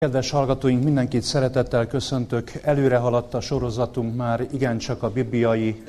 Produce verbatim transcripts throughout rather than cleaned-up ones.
Kedves hallgatóink, mindenkit szeretettel köszöntök. Előre haladt a sorozatunk, már igencsak a bibliai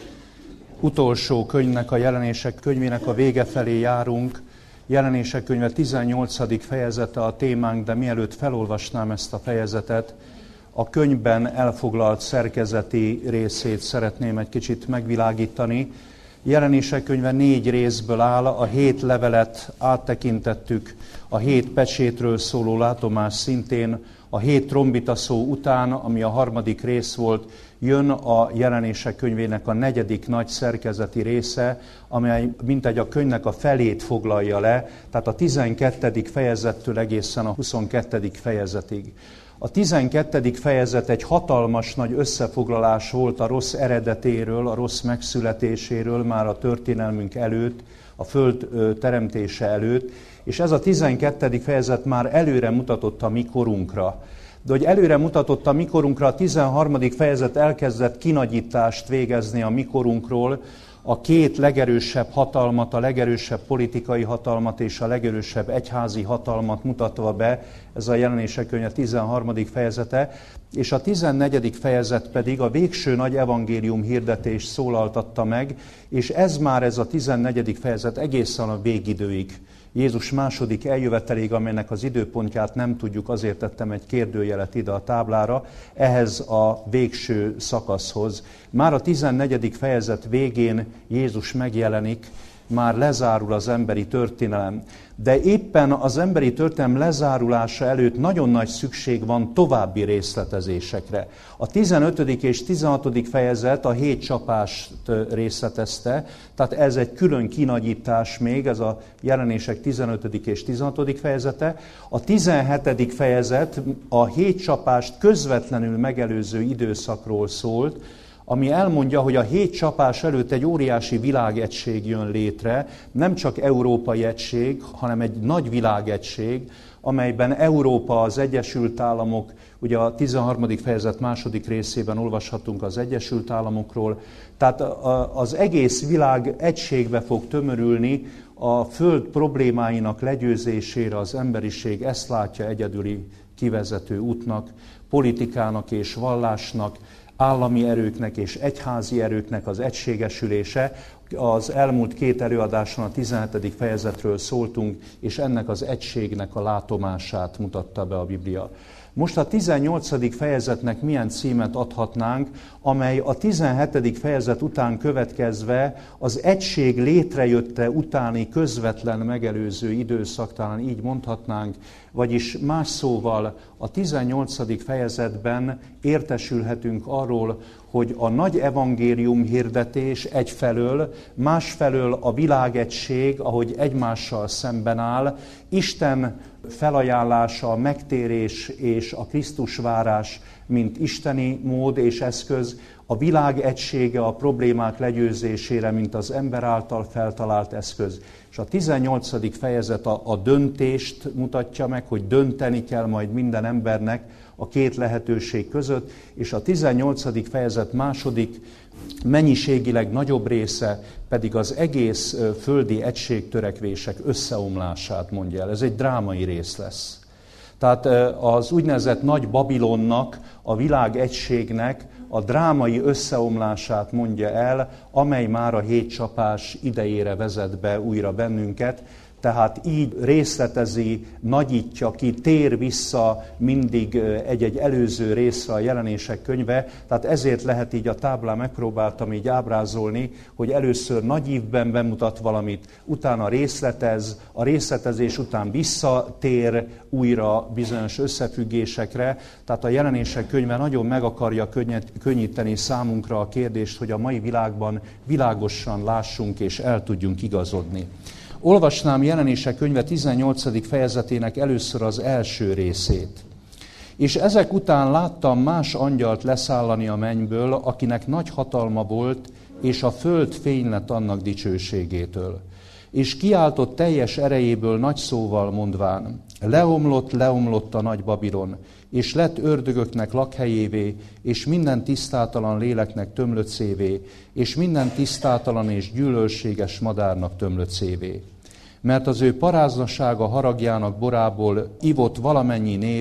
utolsó könyvnek, a Jelenések könyvének a vége felé járunk. Jelenések könyve tizennyolcadik fejezete a témánk, de mielőtt felolvasnám ezt a fejezetet, a könyvben elfoglalt szerkezeti részét szeretném egy kicsit megvilágítani. Jelenések könyve négy részből áll, a hét levelet áttekintettük, a hét pecsétről szóló látomás szintén, a hét trombita szó után, ami a harmadik rész volt, jön a Jelenések könyvének a negyedik nagy szerkezeti része, amely mintegy a könyvnek a felét foglalja le, tehát a tizenkettedik fejezettől egészen a huszonkettedik fejezetig. A tizenkettedik fejezet egy hatalmas nagy összefoglalás volt a rossz eredetéről, a rossz megszületéséről már a történelmünk előtt, a föld teremtése előtt, és ez a tizenkettedik fejezet már előre mutatott a mi korunkra. De hogy előre mutatott a mi korunkra, a tizenharmadik fejezet elkezdett kinagyítást végezni a mi korunkról, a két legerősebb hatalmat, a legerősebb politikai hatalmat és a legerősebb egyházi hatalmat mutatva be, ez a Jelenések könyve tizenharmadik fejezete, és a tizennegyedik fejezet pedig a végső nagy evangélium hirdetést szólaltatta meg, és ez már ez a tizennegyedik fejezet egészen a végidőig, Jézus második eljöveteléig, amelynek az időpontját nem tudjuk, azért tettem egy kérdőjelet ide a táblára, ehhez a végső szakaszhoz. Már a tizennegyedik fejezet végén Jézus megjelenik, már lezárul az emberi történelem. De éppen az emberi történelem lezárulása előtt nagyon nagy szükség van további részletezésekre. A tizenötödik és tizenhatodik fejezet a hét csapást részletezte, tehát ez egy külön kinagyítás még, ez a Jelenések tizenötödik és tizenhatodik fejezete. A tizenhetedik fejezet a hét csapást közvetlenül megelőző időszakról szólt, ami elmondja, hogy a hét csapás előtt egy óriási világegység jön létre, nem csak európai egység, hanem egy nagy világegység, amelyben Európa, az Egyesült Államok, ugye a tizenharmadik fejezet második részében olvashatunk az Egyesült Államokról, tehát az egész világ egységbe fog tömörülni, a föld problémáinak legyőzésére az emberiség ezt látja egyedüli kivezető útnak, politikának és vallásnak, állami erőknek és egyházi erőknek az egységesülése. Az elmúlt két előadáson a tizenhetedik fejezetről szóltunk, és ennek az egységnek a látomását mutatta be a Biblia. Most a tizennyolcadik fejezetnek milyen címet adhatnánk, amely a tizenhetedik fejezet után következve az egység létrejötte utáni közvetlen megelőző időszak, talán így mondhatnánk, vagyis más szóval a tizennyolcadik fejezetben értesülhetünk arról, hogy a nagy evangélium hirdetés egyfelől, másfelől a világegység, ahogy egymással szemben áll, Isten felajánlása, a megtérés és a Krisztusvárás, mint isteni mód és eszköz, a világ egysége a problémák legyőzésére, mint az ember által feltalált eszköz. És a tizennyolcadik fejezet a, a döntést mutatja meg, hogy dönteni kell majd minden embernek a két lehetőség között, és a tizennyolcadik fejezet második, mennyiségileg nagyobb része pedig az egész földi egységtörekvések összeomlását mondja el. Ez egy drámai rész lesz. Tehát az úgynevezett Nagy Babilonnak, a világ egységnek a drámai összeomlását mondja el, amely már a hét csapás idejére vezet be újra bennünket, tehát így részletezi, nagyítja ki, tér vissza mindig egy-egy előző részre a Jelenések könyve, tehát ezért lehet így a táblán megpróbáltam így ábrázolni, hogy először nagy ívben bemutat valamit, utána részletez, a részletezés után visszatér újra bizonyos összefüggésekre, tehát a Jelenések könyve nagyon meg akarja könnyíteni számunkra a kérdést, hogy a mai világban világosan lássunk és el tudjunk igazodni. Olvasnám Jelenések könyve tizennyolcadik fejezetének először az első részét. És ezek után láttam más angyalt leszállani a mennyből, akinek nagy hatalma volt, és a föld fény lett annak dicsőségétől. És kiáltott teljes erejéből nagy szóval mondván, leomlott, leomlott a nagy Babilon, és lett ördögöknek lakhelyévé, és minden tisztátalan léleknek tömlöcévé, és minden tisztátalan és gyűlölséges madárnak tömlöcévé. Mert az ő paráznasága haragjának borából ivott valamennyi nép,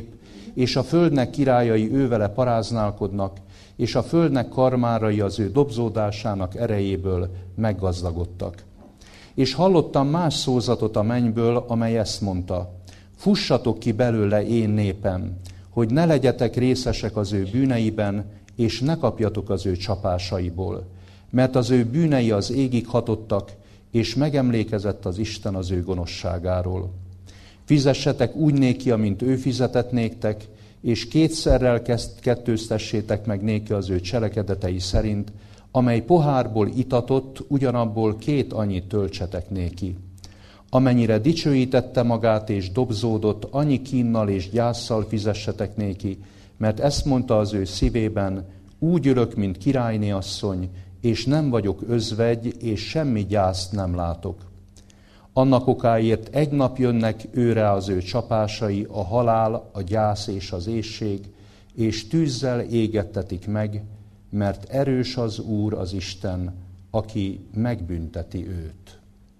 és a földnek királyai ővele paráználkodnak, és a földnek karmárai az ő dobzódásának erejéből meggazdagodtak. És hallottam más szózatot a mennyből, amely ezt mondta: fussatok ki belőle, én népem, hogy ne legyetek részesek az ő bűneiben, és ne kapjatok az ő csapásaiból. Mert az ő bűnei az égig hatottak, és megemlékezett az Isten az ő gonoszságáról. Fizessetek úgy néki, amint ő fizetett néktek, és kétszerrel kettőztessétek meg néki az ő cselekedetei szerint, amely pohárból itatott, ugyanabból két annyit töltsetek néki. Amennyire dicsőítette magát és dobzódott, annyi kínnal és gyásszal fizessetek néki, mert ezt mondta az ő szívében: úgy ülök, mint királyné asszony, és nem vagyok özvegy, és semmi gyászt nem látok. Annak okáért egy nap jönnek őre az ő csapásai, a halál, a gyász és az éhség, és tűzzel égettetik meg, mert erős az Úr, az Isten, aki megbünteti őt.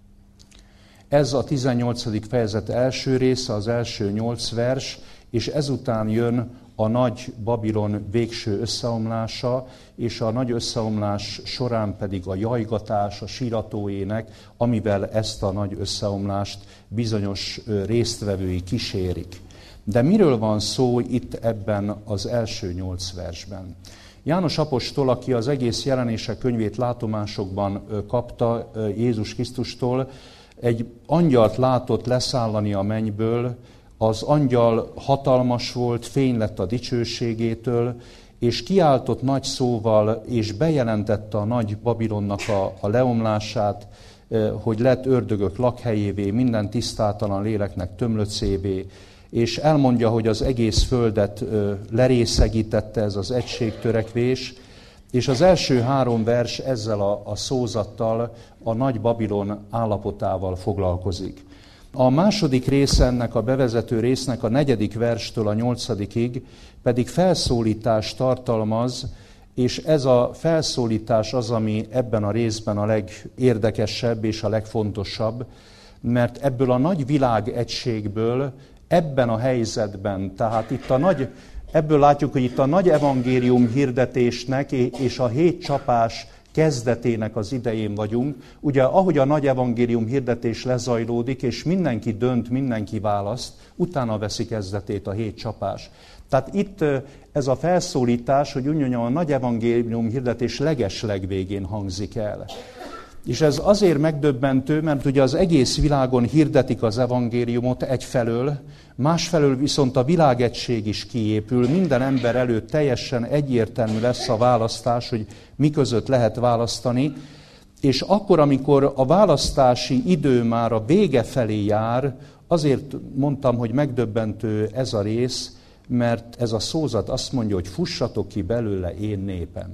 Ez a tizennyolcadik fejezet első része, az első nyolc vers, és ezután jön a nagy Babilon végső összeomlása, és a nagy összeomlás során pedig a jajgatás, a síratóének, amivel ezt a nagy összeomlást bizonyos résztvevői kísérik. De miről van szó itt ebben az első nyolc versben? János apostol, aki az egész Jelenések könyvét látomásokban kapta Jézus Krisztustól, egy angyalt látott leszállani a mennyből. Az angyal hatalmas volt, fény lett a dicsőségétől, és kiáltott nagy szóval, és bejelentette a nagy Babilonnak a, a leomlását, hogy lett ördögök lakhelyévé, minden tisztátalan léleknek tömlöcévé, és elmondja, hogy az egész földet lerészegítette ez az egységtörekvés, és az első három vers ezzel a, a szózattal, a nagy Babilon állapotával foglalkozik. A második része ennek a bevezető résznek a negyedik verstől a nyolcadikig pedig felszólítást tartalmaz, és ez a felszólítás az, ami ebben a részben a legérdekesebb és a legfontosabb, mert ebből a nagy világegységből, ebben a helyzetben, tehát itt a nagy, ebből látjuk, hogy itt a nagy evangélium hirdetésnek és a hét csapás kezdetének az idején vagyunk. Ugye, ahogy a nagy evangélium hirdetés lezajlódik, és mindenki dönt, mindenki választ, utána veszi kezdetét a hét csapás. Tehát itt ez a felszólítás, hogy úgy mondjam, a nagy evangélium hirdetés legeslegvégén hangzik el. És ez azért megdöbbentő, mert ugye az egész világon hirdetik az evangéliumot egyfelől, másfelől viszont a világegység is kiépül, minden ember előtt teljesen egyértelmű lesz a választás, hogy mi között lehet választani, és akkor, amikor a választási idő már a vége felé jár, azért mondtam, hogy megdöbbentő ez a rész, mert ez a szózat azt mondja, hogy fussatok ki belőle, én népem.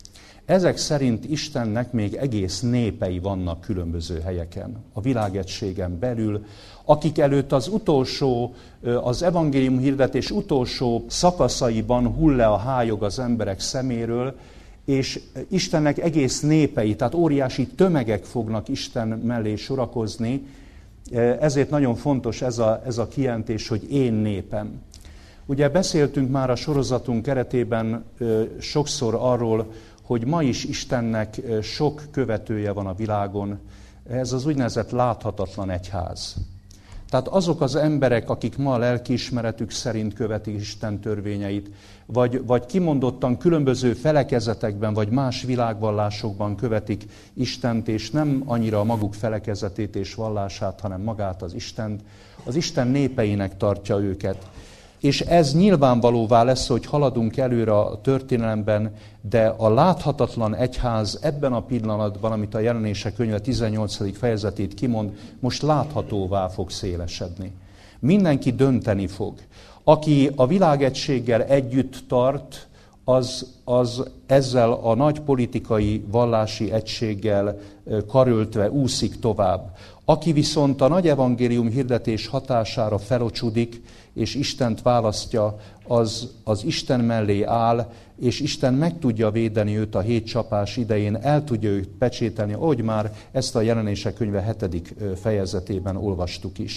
Ezek szerint Istennek még egész népei vannak különböző helyeken, a világegységen belül, akik előtt az utolsó, az evangélium hirdetés utolsó szakaszaiban hull le a hályog az emberek szeméről, és Istennek egész népei, tehát óriási tömegek fognak Isten mellé sorakozni, ezért nagyon fontos ez a, ez a kijelentés, hogy én népem. Ugye beszéltünk már a sorozatunk keretében sokszor arról, hogy ma is Istennek sok követője van a világon, ez az úgynevezett láthatatlan egyház. Tehát azok az emberek, akik ma a lelkiismeretük szerint követik Isten törvényeit, vagy, vagy kimondottan különböző felekezetekben, vagy más világvallásokban követik Istent, és nem annyira a maguk felekezetét és vallását, hanem magát az Istent, az Isten népeinek tartja őket. És ez nyilvánvalóvá lesz, hogy haladunk előre a történelemben, de a láthatatlan egyház ebben a pillanatban, amit a Jelenések könyve tizennyolcadik fejezetét kimond, most láthatóvá fog szélesedni. Mindenki dönteni fog. Aki a világegységgel együtt tart, az, az ezzel a nagy politikai, vallási egységgel karöltve úszik tovább. Aki viszont a nagy evangélium hirdetés hatására felocsudik, és Istent választja, az, az Isten mellé áll, és Isten meg tudja védeni őt a hét csapás idején, el tudja őt pecsételni, ahogy már ezt a Jelenések könyve hetedik fejezetében olvastuk is.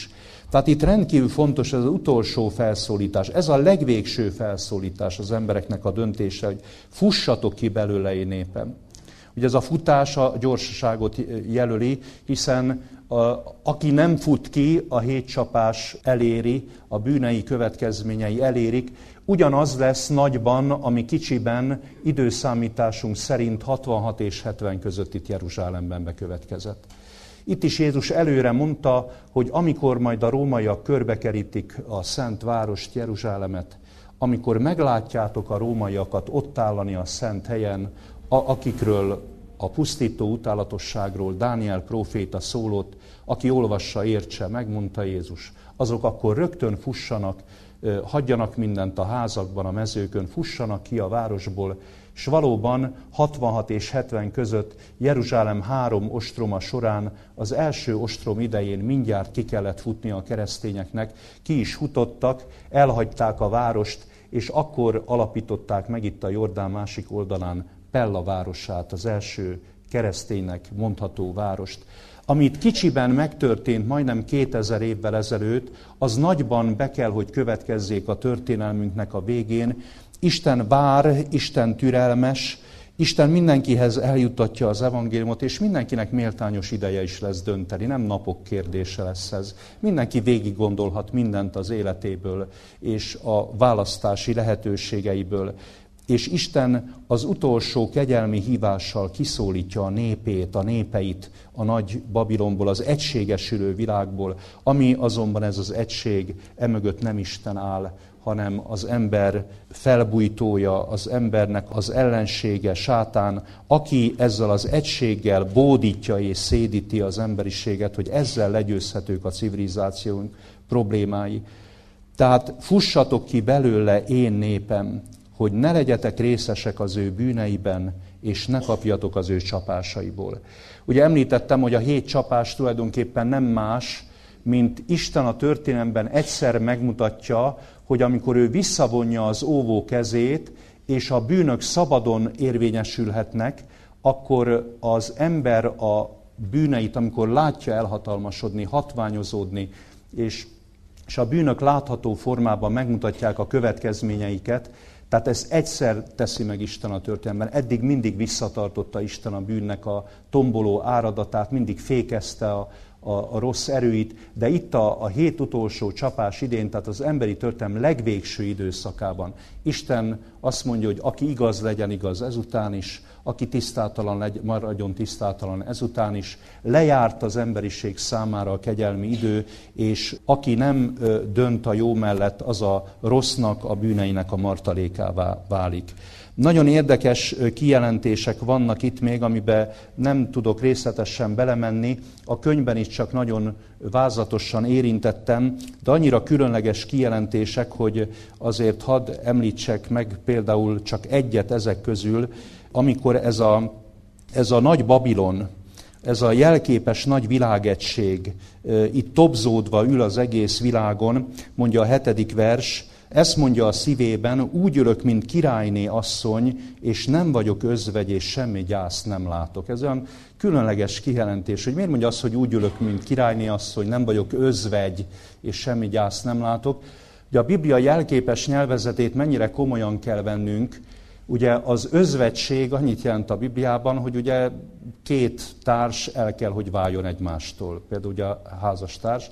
Tehát itt rendkívül fontos ez az utolsó felszólítás. Ez a legvégső felszólítás az embereknek a döntése, hogy fussatok ki belőle, én népem. Ugye ez a futás a gyorsaságot jelöli, hiszen a, aki nem fut ki, a hétcsapás eléri, a bűnei következményei elérik. Ugyanaz lesz nagyban, ami kicsiben időszámításunk szerint hatvanhat és hetven között itt Jeruzsálemben bekövetkezett. Itt is Jézus előre mondta, hogy amikor majd a rómaiak körbekerítik a szent várost, Jeruzsálemet, amikor meglátjátok a rómaiakat ott állani a szent helyen, a, akikről a pusztító utálatosságról Dániel próféta szólott, aki olvassa, értse, megmondta Jézus, azok akkor rögtön fussanak, hagyjanak mindent a házakban, a mezőkön, fussanak ki a városból, és valóban hatvanhat és hetven között Jeruzsálem három ostroma során az első ostrom idején mindjárt ki kellett futni a keresztényeknek, ki is futottak, elhagyták a várost, és akkor alapították meg itt a Jordán másik oldalán Pella városát, az első kereszténynek mondható várost. Amit kicsiben megtörtént majdnem kétezer évvel ezelőtt, az nagyban be kell, hogy következzék a történelmünknek a végén. Isten vár, Isten türelmes, Isten mindenkihez eljuttatja az evangéliumot, és mindenkinek méltányos ideje is lesz dönteni, nem napok kérdése lesz ez. Mindenki végig gondolhat mindent az életéből és a választási lehetőségeiből. És Isten az utolsó kegyelmi hívással kiszólítja a népét, a népeit a nagy Babilonból, az egységesülő világból, ami azonban ez az egység emögött nem Isten áll, hanem az ember felbújtója, az embernek az ellensége, sátán, aki ezzel az egységgel bódítja és szédíti az emberiséget, hogy ezzel legyőzhetők a civilizációnk problémái. Tehát fussatok ki belőle, én népem, hogy ne legyetek részesek az ő bűneiben, és ne kapjatok az ő csapásaiból. Ugye említettem, hogy a hét csapás tulajdonképpen nem más, mint Isten a történelemben egyszer megmutatja, hogy amikor ő visszavonja az óvó kezét, és a bűnök szabadon érvényesülhetnek, akkor az ember a bűneit, amikor látja elhatalmasodni, hatványozódni, és, és a bűnök látható formában megmutatják a következményeiket, tehát ezt egyszer teszi meg Isten a történelemben. Eddig mindig visszatartotta Isten a bűnnek a tomboló áradatát, mindig fékezte a, a, a rossz erőit, de itt a, a hét utolsó csapás idén, tehát az emberi történelem legvégső időszakában Isten azt mondja, hogy aki igaz, legyen igaz ezután is, aki tisztátalan, legy, maradjon tisztátalan ezután is. Lejárt az emberiség számára a kegyelmi idő, és aki nem dönt a jó mellett, az a rossznak, a bűneinek a martalékává válik. Nagyon érdekes kijelentések vannak itt még, amiben nem tudok részletesen belemenni. A könyvben is csak nagyon vázlatosan érintettem, de annyira különleges kijelentések, hogy azért hadd említsek meg például csak egyet ezek közül, amikor ez a, ez a nagy Babilon, ez a jelképes nagy világegység itt tobzódva ül az egész világon, mondja a hetedik vers, ezt mondja a szívében, úgy ülök, mint királyné asszony, és nem vagyok özvegy, és semmi gyászt nem látok. Ez olyan különleges kijelentés, hogy miért mondja azt, hogy úgy ülök, mint királyné asszony, nem vagyok özvegy, és semmi gyászt nem látok. Ugye a Biblia jelképes nyelvezetét mennyire komolyan kell vennünk. Ugye az özvegység annyit jelent a Bibliában, hogy ugye két társ el kell, hogy váljon egymástól. Például ugye a házastárs.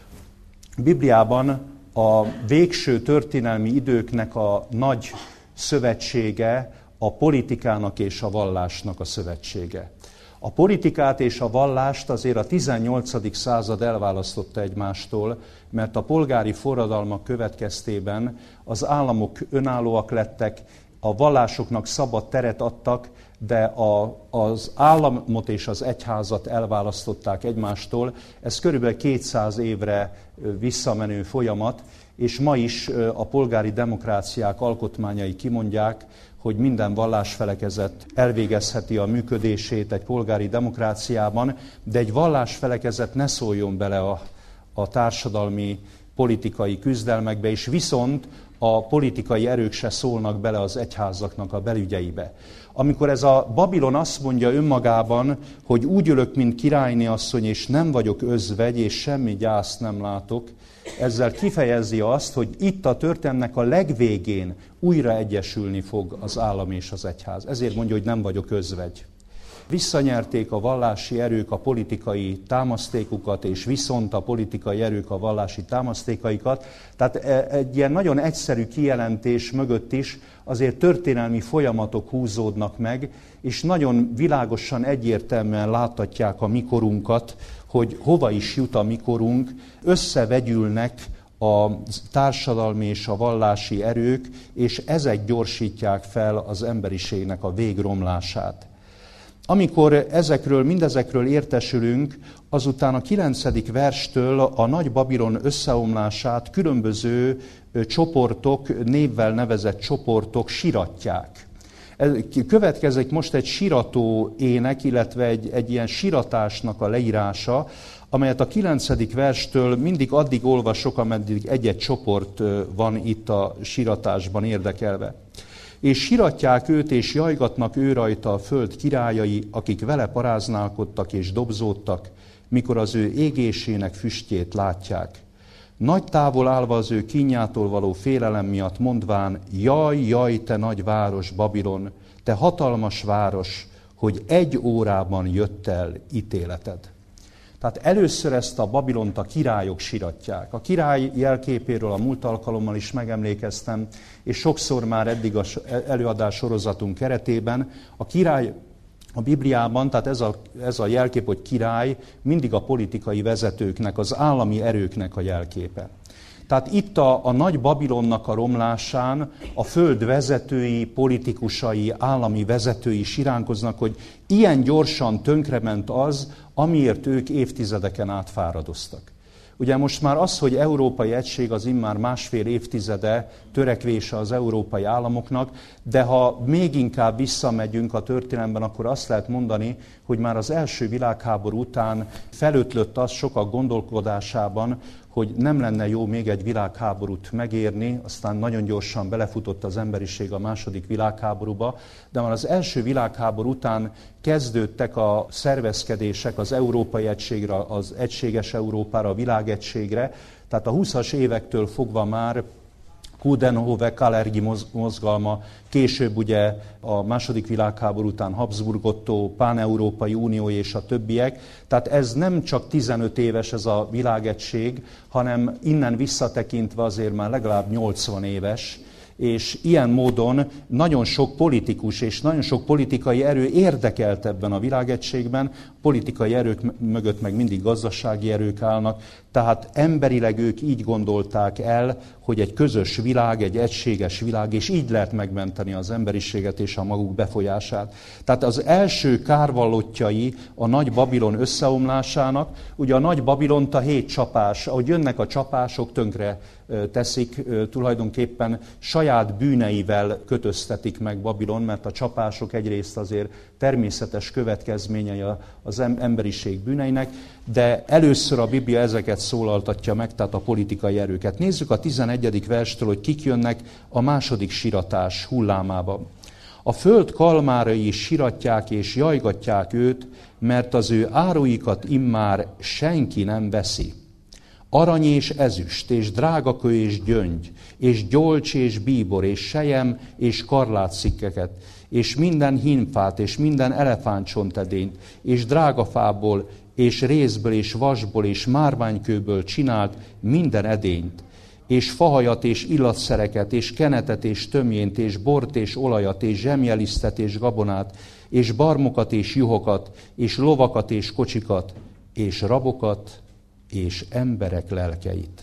Bibliában a végső történelmi időknek a nagy szövetsége a politikának és a vallásnak a szövetsége. A politikát és a vallást azért a tizennyolcadik század elválasztotta egymástól, mert a polgári forradalmak következtében az államok önállóak lettek, a vallásoknak szabad teret adtak, de a, az államot és az egyházat elválasztották egymástól. Ez körülbelül kétszáz évre visszamenő folyamat, és ma is a polgári demokráciák alkotmányai kimondják, hogy minden vallásfelekezet elvégezheti a működését egy polgári demokráciában, de egy vallásfelekezet ne szóljon bele a, a társadalmi politikai küzdelmekbe, és viszont a politikai erők se szólnak bele az egyházaknak a belügyeibe. Amikor ez a Babilon azt mondja önmagában, hogy úgy ülök, mint királyné asszony, és nem vagyok özvegy, és semmi gyászt nem látok, ezzel kifejezi azt, hogy itt a történetnek a legvégén újra egyesülni fog az állam és az egyház. Ezért mondja, hogy nem vagyok özvegy. Visszanyerték a vallási erők a politikai támasztékukat, és viszont a politikai erők a vallási támasztékaikat. Tehát egy ilyen nagyon egyszerű kijelentés mögött is azért történelmi folyamatok húzódnak meg, és nagyon világosan, egyértelműen láthatják a mikorunkat, hogy hova is jut a mikorunk, összevegyülnek a társadalmi és a vallási erők, és ezek gyorsítják fel az emberiségnek a végromlását. Amikor ezekről, mindezekről értesülünk, azután a kilencedik verstől a Nagy Babilon összeomlását különböző csoportok, névvel nevezett csoportok siratják. Következik most egy sirató ének, illetve egy, egy ilyen siratásnak a leírása, amelyet a kilencedik verstől mindig addig olvasok, ameddig egy-egy csoport van itt a siratásban érdekelve. És siratják őt, és jajgatnak ő rajta a föld királyai, akik vele paráználkodtak és dobzódtak, mikor az ő égésének füstjét látják. Nagy távol állva az ő kínjától való félelem miatt mondván, jaj, jaj, te nagy város, Babilon, te hatalmas város, hogy egy órában jött el ítéleted. Tehát először ezt a Babilont a királyok siratják. A király jelképéről a múlt alkalommal is megemlékeztem, és sokszor már eddig az előadás sorozatunk keretében a király a Bibliában, tehát ez a, ez a jelkép, hogy király, mindig a politikai vezetőknek, az állami erőknek a jelképe. Tehát itt a, a nagy Babilonnak a romlásán a föld vezetői, politikusai, állami vezetői siránkoznak, hogy ilyen gyorsan tönkrement az, amiért ők évtizedeken át fáradoztak. Ugye most már az, hogy európai egység az immár másfél évtizede törekvése az európai államoknak, de ha még inkább visszamegyünk a történelemben, akkor azt lehet mondani, hogy már az első világháború után felötlött az sokak gondolkodásában, hogy nem lenne jó még egy világháborút megérni, aztán nagyon gyorsan belefutott az emberiség a második világháborúba, de már az első világháború után kezdődtek a szervezkedések az európai egységre, az egységes Európára, a világegységre, tehát a húszas évektől fogva már Coudenhove-Kalergi mozgalma, később ugye a második világháború után Habsburg Otto, Pán-Európai Unió és a többiek. Tehát ez nem csak tizenöt éves ez a világegység, hanem innen visszatekintve azért már legalább nyolcvan éves, és ilyen módon nagyon sok politikus és nagyon sok politikai erő érdekelt ebben a világegységben, politikai erők mögött meg mindig gazdasági erők állnak, tehát emberileg ők így gondolták el, hogy egy közös világ, egy egységes világ, és így lehet megmenteni az emberiséget és a maguk befolyását. Tehát az első kárvallottjai a Nagy Babilon összeomlásának, ugye a Nagy Babilont a hét csapás, ahogy jönnek a csapások, tönkre teszik, tulajdonképpen saját bűneivel kötöztetik meg Babilon, mert a csapások egyrészt azért természetes következményei az emberiség bűneinek, de először a Biblia ezeket szólaltatja meg, tehát a politikai erőket. Nézzük a tizenegyedik verstől, hogy kik jönnek a második siratás hullámába. A föld kalmárai is siratják és jajgatják őt, mert az ő áruikat immár senki nem veszi. Arany és ezüst, és drágakő és gyöngy, és gyolcs és bíbor, és sejem, és karlátszikkeket, és minden hímfát, és minden elefántcsontedényt, és drágafából, és rézből, és vasból, és márványkőből csinált minden edényt, és fahajat, és illatszereket, és kenetet, és tömjént, és bort, és olajat, és zsemjelisztet, és gabonát, és barmokat, és juhokat, és lovakat, és kocsikat, és rabokat, és emberek lelkeit.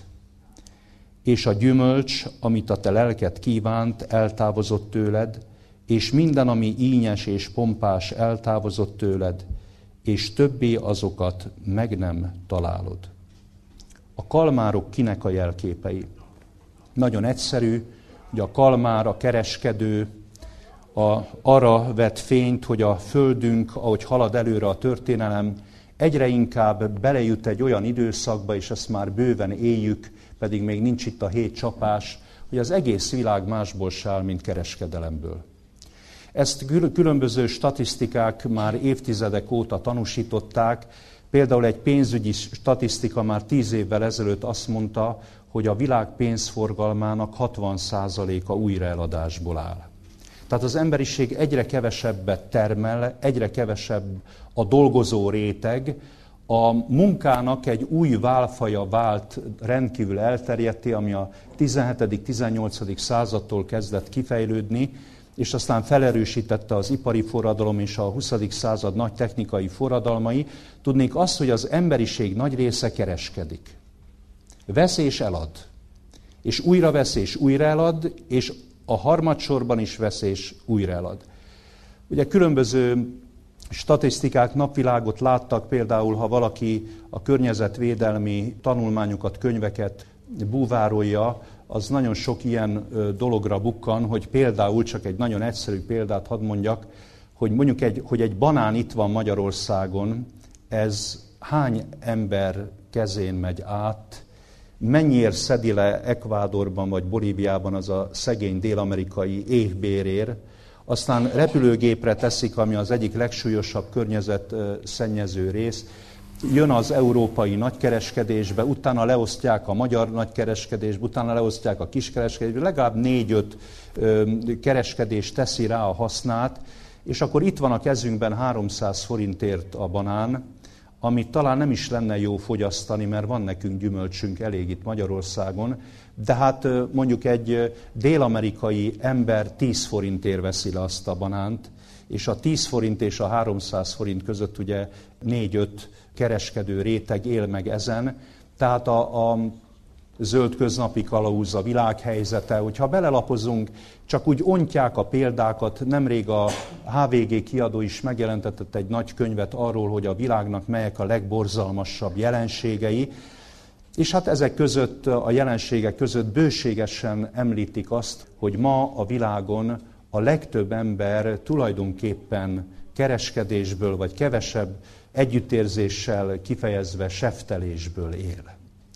És a gyümölcs, amit a te lelked kívánt, eltávozott tőled, és minden, ami ínyes és pompás, eltávozott tőled, és többé azokat meg nem találod. A kalmárok kinek a jelképei? Nagyon egyszerű, hogy a kalmár, a kereskedő, a, arra vet fényt, hogy a földünk, ahogy halad előre a történelem, egyre inkább belejut egy olyan időszakba, és ezt már bőven éljük, pedig még nincs itt a hét csapás, hogy az egész világ másból se áll, mint kereskedelemből. Ezt különböző statisztikák már évtizedek óta tanúsították. Például egy pénzügyi statisztika már tíz évvel ezelőtt azt mondta, hogy a világ pénzforgalmának hatvan százaléka újraeladásból áll. Tehát az emberiség egyre kevesebbet termel, egyre kevesebb a dolgozó réteg, a munkának egy új válfaja vált rendkívül elterjedté, ami a tizenhetedik-tizennyolcadik századtól kezdett kifejlődni, és aztán felerősítette az ipari forradalom és a huszadik század nagy technikai forradalmai. Tudnék azt, hogy az emberiség nagy része kereskedik. Vesz és elad. És újra vesz és újra elad, és a harmadsorban is vesz és újra elad. Ugye különböző statisztikák napvilágot láttak, például ha valaki a környezetvédelmi tanulmányokat, könyveket búvárolja, az nagyon sok ilyen dologra bukkan, hogy például, csak egy nagyon egyszerű példát hadd mondjak, hogy mondjuk egy, hogy egy banán itt van Magyarországon, ez hány ember kezén megy át, mennyiért szedi le Ekvádorban vagy Bolíviában az a szegény dél-amerikai éhbérér, aztán repülőgépre teszik, ami az egyik legsúlyosabb környezetszennyező rész, jön az európai nagykereskedésbe, utána leosztják a magyar nagykereskedésbe, utána leosztják a kiskereskedésbe, legalább négy-öt kereskedés teszi rá a hasznát, és akkor itt van a kezünkben háromszáz forintért a banán, amit talán nem is lenne jó fogyasztani, mert van nekünk gyümölcsünk elég itt Magyarországon, de hát mondjuk egy dél-amerikai ember tíz forintért veszi le azt a banánt, és a tíz forint és a háromszáz forint között ugye négy-öt kereskedő réteg él meg ezen, tehát a, a zöld köznapi kalauz, a világhelyzete, hogyha belelapozunk, csak úgy ontják a példákat, nemrég a há vé gé kiadó is megjelentetett egy nagy könyvet arról, hogy a világnak melyek a legborzalmasabb jelenségei, és hát ezek között, a jelenségek között bőségesen említik azt, hogy ma a világon a legtöbb ember tulajdonképpen kereskedésből, vagy kevesebb együttérzéssel kifejezve seftelésből él.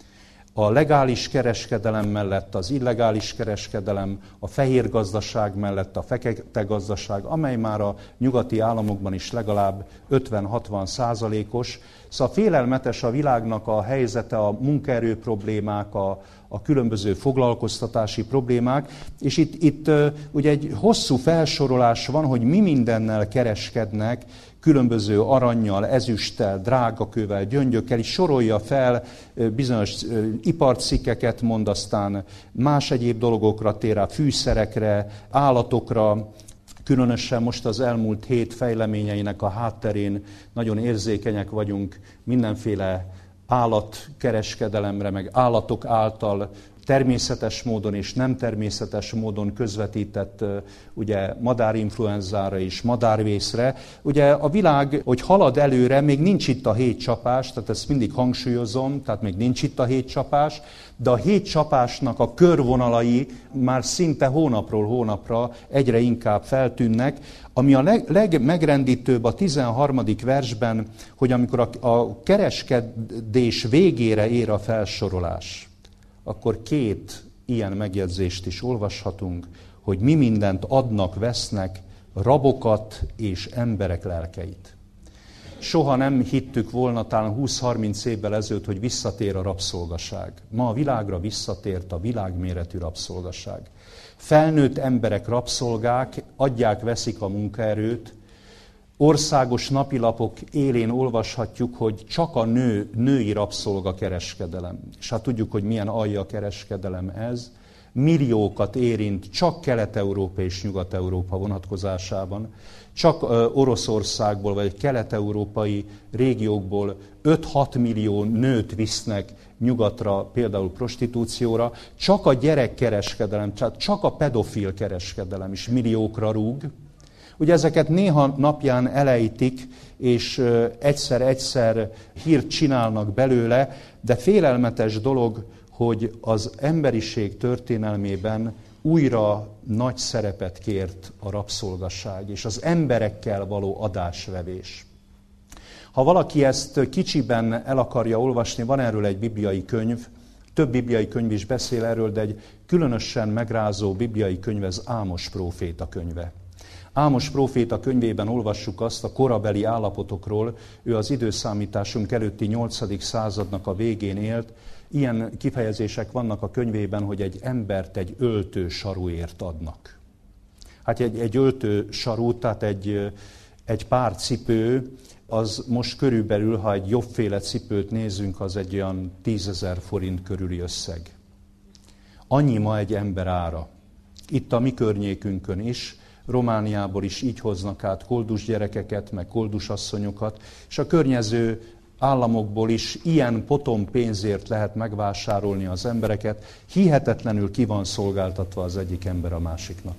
A legális kereskedelem mellett az illegális kereskedelem, a fehér gazdaság mellett a fekete gazdaság, amely már a nyugati államokban is legalább ötven-hatvan százalékos. Szóval félelmetes a világnak a helyzete, a munkaerő problémák, a, a különböző foglalkoztatási problémák, és itt, itt ugye egy hosszú felsorolás van, hogy mi mindennel kereskednek, különböző arannyal, ezüsttel, drágakővel, gyöngyökkel, is sorolja fel bizonyos iparcikkeket, mond, aztán más egyéb dolgokra tér rá, fűszerekre, állatokra, különösen most az elmúlt hét fejleményeinek a hátterén nagyon érzékenyek vagyunk mindenféle állatkereskedelemre, meg állatok által természetes módon és nem természetes módon közvetített ugye madárinfluenzára és madárvészre. Ugye a világ, hogy halad előre, még nincs itt a hét csapás, tehát ezt mindig hangsúlyozom, tehát még nincs itt a hét csapás, de a hét csapásnak a körvonalai már szinte hónapról hónapra egyre inkább feltűnnek, ami a leg, legmegrendítőbb a tizenharmadik versben, hogy amikor a, a kereskedés végére ér a felsorolás, akkor két ilyen megjegyzést is olvashatunk, hogy mi mindent adnak, vesznek, rabokat és emberek lelkeit. Soha nem hittük volna talán húsz-harminc évvel ezelőtt, hogy visszatér a rabszolgaság. Ma a világra visszatért a világméretű rabszolgaság. Felnőtt emberek rabszolgák, adják, veszik a munkaerőt. Országos napilapok élén olvashatjuk, hogy csak a nő, női rabszolgakereskedelem. És hát tudjuk, hogy milyen alja kereskedelem ez. Milliókat érint csak Kelet-Európa és Nyugat-Európa vonatkozásában. Csak Oroszországból vagy kelet-európai régiókból öt-hat millió nőt visznek nyugatra, például prostitúcióra. Csak a gyerekkereskedelem, csak a pedofil kereskedelem is milliókra rúg. Ugye ezeket néha napján elejtik, és egyszer-egyszer hírt csinálnak belőle, de félelmetes dolog, hogy az emberiség történelmében újra nagy szerepet kért a rabszolgaság, és az emberekkel való adásvevés. Ha valaki ezt kicsiben el akarja olvasni, van erről egy bibliai könyv, több bibliai könyv is beszél erről, de egy különösen megrázó bibliai könyv az Ámos próféta könyve. Ámos próféta könyvében olvassuk azt a korabeli állapotokról, ő az időszámításunk előtti nyolcadik századnak a végén élt. Ilyen kifejezések vannak a könyvében, hogy egy embert egy öltő saruért adnak. Hát egy, egy öltő saru, tehát egy, egy pár cipő, az most körülbelül, ha egy jobbféle cipőt nézünk, az egy olyan tízezer forint körüli összeg. Annyi ma egy ember ára. Itt a mi környékünkön is, Romániából is így hoznak át koldus gyerekeket, meg koldus asszonyokat, és a környező államokból is ilyen potom pénzért lehet megvásárolni az embereket, hihetetlenül ki van szolgáltatva az egyik ember a másiknak.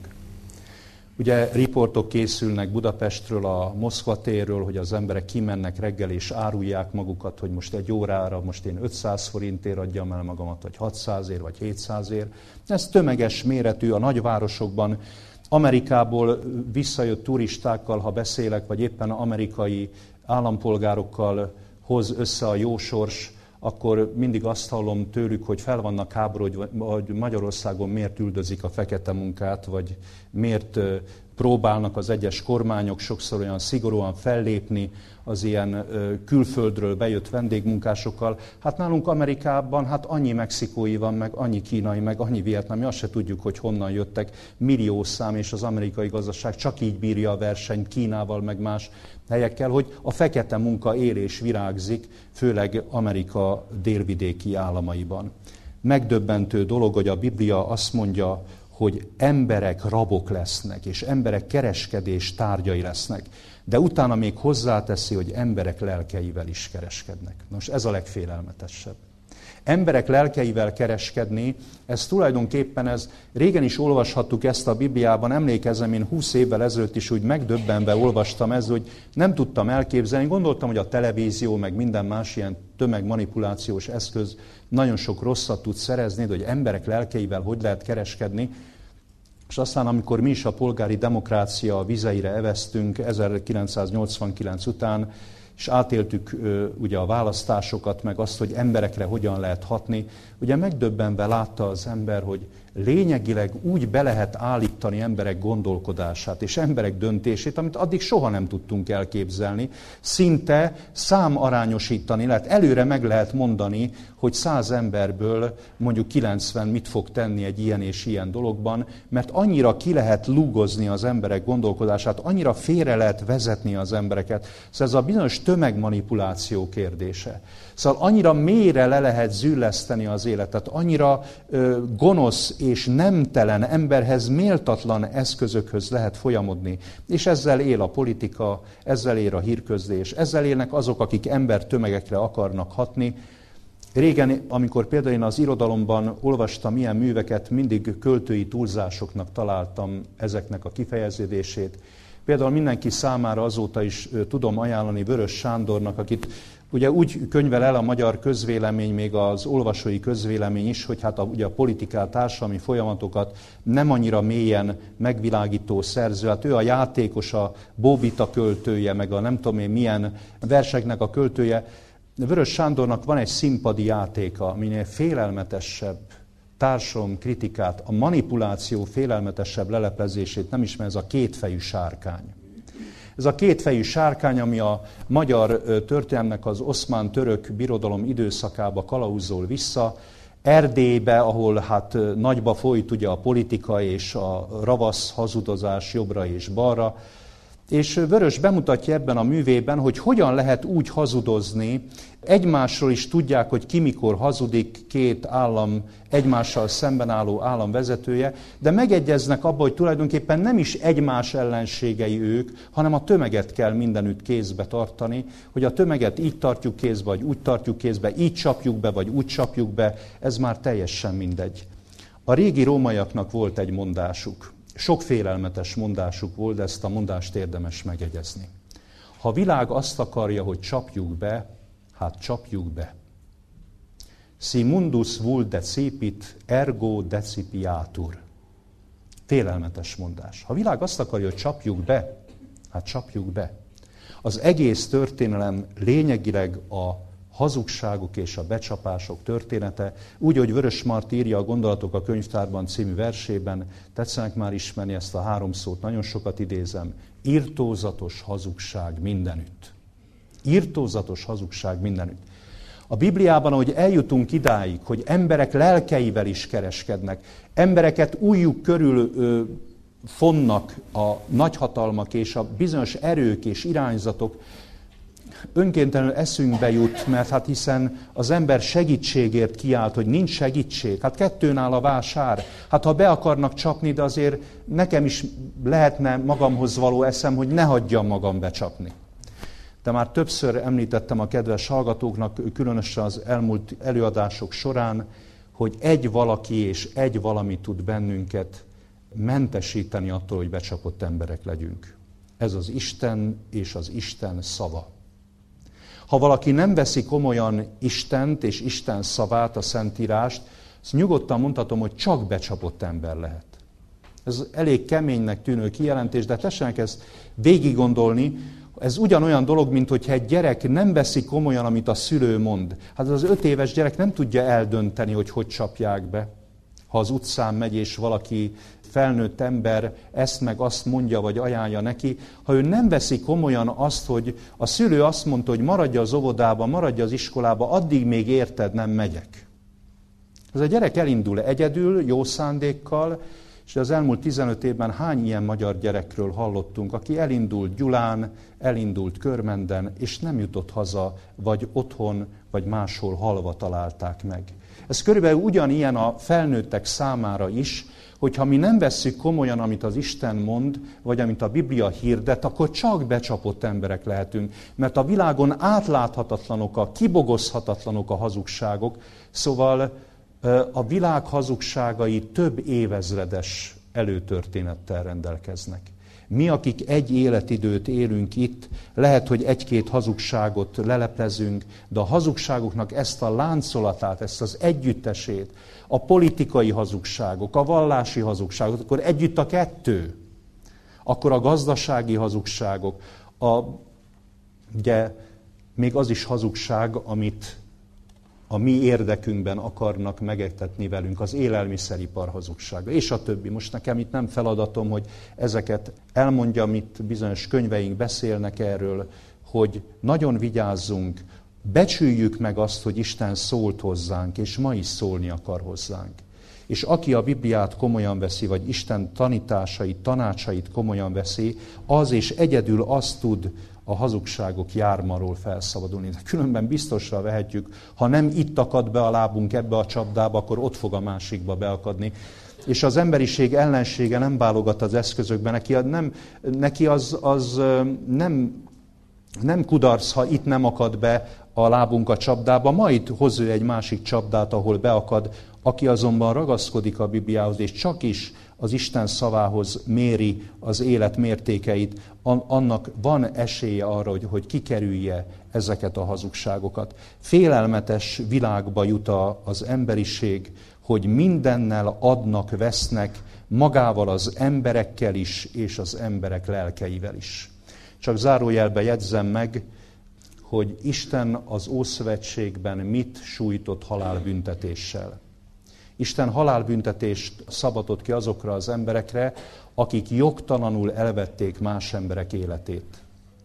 Ugye riportok készülnek Budapestről, a Moszkva térről, hogy az emberek kimennek reggel és árulják magukat, hogy most egy órára, most én ötszáz forintért adjam el magamat, vagy hatszázért, vagy hétszázért. Ez tömeges méretű a nagyvárosokban. Amerikából visszajött turistákkal, ha beszélek, vagy éppen amerikai állampolgárokkal hoz össze a jó sors, akkor mindig azt hallom tőlük, hogy fel vannak háborodva, hogy Magyarországon miért üldözik a fekete munkát, vagy miért próbálnak az egyes kormányok sokszor olyan szigorúan fellépni az ilyen külföldről bejött vendégmunkásokkal. Hát nálunk Amerikában hát annyi mexikói van, meg annyi kínai, meg annyi vietnámi, azt se tudjuk, hogy honnan jöttek. Milliószám, és az amerikai gazdaság csak így bírja a versenyt Kínával, meg más helyekkel, hogy a fekete munka él és virágzik, főleg Amerika délvidéki államaiban. Megdöbbentő dolog, hogy a Biblia azt mondja, hogy emberek rabok lesznek, és emberek kereskedés tárgyai lesznek, de utána még hozzáteszi, hogy emberek lelkeivel is kereskednek. Most ez a legfélelmetesebb. Emberek lelkeivel kereskedni, ez tulajdonképpen, ez régen is olvashattuk ezt a Bibliában, emlékezem, én húsz évvel ezelőtt is úgy megdöbbenve olvastam ezt, hogy nem tudtam elképzelni, gondoltam, hogy a televízió, meg minden más ilyen tömegmanipulációs eszköz nagyon sok rosszat tud szerezni, de hogy emberek lelkeivel hogy lehet kereskedni. És aztán, amikor mi is a polgári demokrácia vizeire eveztünk ezerkilencszáznyolcvankilenc után, és átéltük ugye a választásokat, meg azt, hogy emberekre hogyan lehet hatni, ugye megdöbbenve látta az ember, hogy lényegileg úgy be lehet állítani emberek gondolkodását és emberek döntését, amit addig soha nem tudtunk elképzelni. Szinte számarányosítani lehet, előre meg lehet mondani, hogy száz emberből mondjuk kilencven mit fog tenni egy ilyen és ilyen dologban, mert annyira ki lehet lúgozni az emberek gondolkodását, annyira félre lehet vezetni az embereket. Szóval ez a bizonyos tömegmanipuláció kérdése. Szóval annyira mélyre le lehet zülleszteni az életet, annyira ö, gonosz és nemtelen, emberhez méltatlan eszközökhöz lehet folyamodni. És ezzel él a politika, ezzel él a hírközlés, ezzel élnek azok, akik embertömegekre akarnak hatni. Régen, amikor például én az irodalomban olvastam ilyen műveket, mindig költői túlzásoknak találtam ezeknek a kifejeződését. Például mindenki számára azóta is tudom ajánlani Vörös Sándornak, akit ugye úgy könyvel el a magyar közvélemény, még az olvasói közvélemény is, hogy hát a, ugye a politikát, társadalmi folyamatokat nem annyira mélyen megvilágító szerző. Hát ő a játékos, a Bóbita költője, meg a nem tudom én milyen verseknek a költője. Vörös Sándornak van egy színpadi játéka, minél félelmetesebb társadalom kritikát, a manipuláció félelmetesebb leleplezését nem ismer, ez a kétfejű sárkány. Ez a kétfejű sárkány, ami a magyar történelmnek az oszmán-török birodalom időszakába kalauzol vissza, Erdélybe, ahol hát nagyba folyt ugye a politika és a ravasz hazudozás jobbra és balra, és Vörös bemutatja ebben a művében, hogy hogyan lehet úgy hazudozni, egymásról is tudják, hogy ki mikor hazudik két állam, egymással szemben álló állam vezetője, de megegyeznek abban, hogy tulajdonképpen nem is egymás ellenségei ők, hanem a tömeget kell mindenütt kézbe tartani, hogy a tömeget így tartjuk kézbe, vagy úgy tartjuk kézbe, így csapjuk be, vagy úgy csapjuk be, ez már teljesen mindegy. A régi rómaiaknak volt egy mondásuk. Sok félelmetes mondásuk volt, de ezt a mondást érdemes megegyezni. Ha a világ azt akarja, hogy csapjuk be, hát csapjuk be. Si mundus vult decipit, ergo decipiatur. Félelmetes mondás. Ha a világ azt akarja, hogy csapjuk be, hát csapjuk be. Az egész történelem lényegileg a hazugságok és a becsapások története. Úgy, hogy Vörös Marti írja a Gondolatok a könyvtárban című versében, tetszenek már ismerni ezt a három szót, nagyon sokat idézem, irtózatos hazugság mindenütt. Irtózatos hazugság mindenütt. A Bibliában, ahogy eljutunk idáig, hogy emberek lelkeivel is kereskednek, embereket újjuk körül ö, fonnak a nagyhatalmak és a bizonyos erők és irányzatok, önkéntelenül eszünkbe jut, mert hát hiszen az ember segítségért kiált, hogy nincs segítség. Hát kettőn áll a vásár. Hát ha be akarnak csapni, de azért nekem is lehetne magamhoz való eszem, hogy ne hagyjam magam becsapni. De már többször említettem a kedves hallgatóknak, különösen az elmúlt előadások során, hogy egy valaki és egy valami tud bennünket mentesíteni attól, hogy becsapott emberek legyünk. Ez az Isten és az Isten szava. Ha valaki nem veszi komolyan Istent és Isten szavát, a Szentírást, azt nyugodtan mondhatom, hogy csak becsapott ember lehet. Ez elég keménynek tűnő kijelentés, de tessenek ezt végig gondolni. Ez ugyanolyan dolog, mint hogyha egy gyerek nem veszi komolyan, amit a szülő mond. Hát az öt éves gyerek nem tudja eldönteni, hogy hogy csapják be. Ha az utcán megy, és valaki felnőtt ember ezt meg azt mondja, vagy ajánlja neki, ha ő nem veszi komolyan azt, hogy a szülő azt mondta, hogy maradj az óvodába, maradj az iskolába, addig még érted, nem megyek. Ez a gyerek elindul egyedül, jó szándékkal, és az elmúlt tizenöt évben hány ilyen magyar gyerekről hallottunk, aki elindult Gyulán, elindult Körmenden, és nem jutott haza, vagy otthon, vagy máshol halva találták meg. Ez körülbelül ugyanilyen a felnőttek számára is, hogyha mi nem vesszük komolyan, amit az Isten mond, vagy amit a Biblia hirdet, akkor csak becsapott emberek lehetünk. Mert a világon átláthatatlanok, a kibogozhatatlanok a hazugságok, szóval a világ hazugságai több évezredes előtörténettel rendelkeznek. Mi, akik egy életidőt élünk itt, lehet, hogy egy-két hazugságot leleplezünk, de a hazugságoknak ezt a láncolatát, ezt az együttesét, a politikai hazugságok, a vallási hazugságok, akkor együtt a kettő, akkor a gazdasági hazugságok, a, ugye még az is hazugság, amit a mi érdekünkben akarnak megektetni velünk, az élelmiszeripar hazugsága, és a többi. Most nekem itt nem feladatom, hogy ezeket elmondjam, itt bizonyos könyveink beszélnek erről, hogy nagyon vigyázzunk, becsüljük meg azt, hogy Isten szólt hozzánk, és ma is szólni akar hozzánk. És aki a Bibliát komolyan veszi, vagy Isten tanításait, tanácsait komolyan veszi, az és egyedül azt tud a hazugságok jármáról felszabadulni. De különben biztosra vehetjük, ha nem itt akad be a lábunk ebbe a csapdába, akkor ott fog a másikba beakadni. És az emberiség ellensége nem válogat az eszközökben, neki, nem, neki az, az nem, nem kudarc, ha itt nem akad be a lábunk a csapdába, majd hoz ő egy másik csapdát, ahol beakad, aki azonban ragaszkodik a Bibliához, és csak is az Isten szavához méri az élet mértékeit, annak van esélye arra, hogy, hogy kikerülje ezeket a hazugságokat. Félelmetes világba jut az emberiség, hogy mindennel adnak, vesznek, magával az emberekkel is, és az emberek lelkeivel is. Csak zárójelbe jegyzem meg, hogy Isten az Ószövetségben mit sújtott halálbüntetéssel. Isten halálbüntetést szabadott ki azokra az emberekre, akik jogtalanul elvették más emberek életét.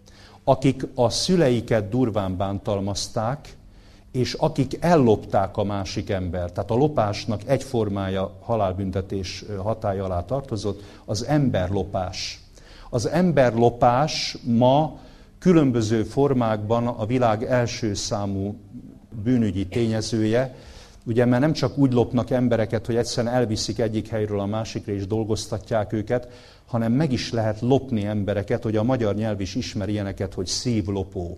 Akik a szüleiket durván bántalmazták, és akik ellopták a másik embert. Tehát a lopásnak egy formája halálbüntetés hatálya alá tartozott, az emberlopás. Az emberlopás ma különböző formákban a világ első számú bűnügyi tényezője, ugye, mert nem csak úgy lopnak embereket, hogy egyszerűen elviszik egyik helyről a másikra és dolgoztatják őket, hanem meg is lehet lopni embereket, hogy a magyar nyelv is ismer ilyeneket, hogy szívlopó.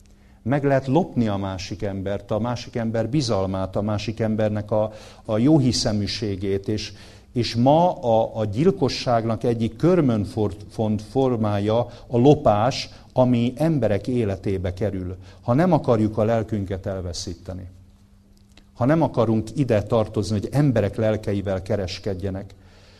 Meg lehet lopni a másik embert, a másik ember bizalmát, a másik embernek a, a jóhiszeműségét, és, és ma a, a gyilkosságnak egyik körmönfont formája a lopás, ami emberek életébe kerül, ha nem akarjuk a lelkünket elveszíteni. Ha nem akarunk ide tartozni, hogy emberek lelkeivel kereskedjenek,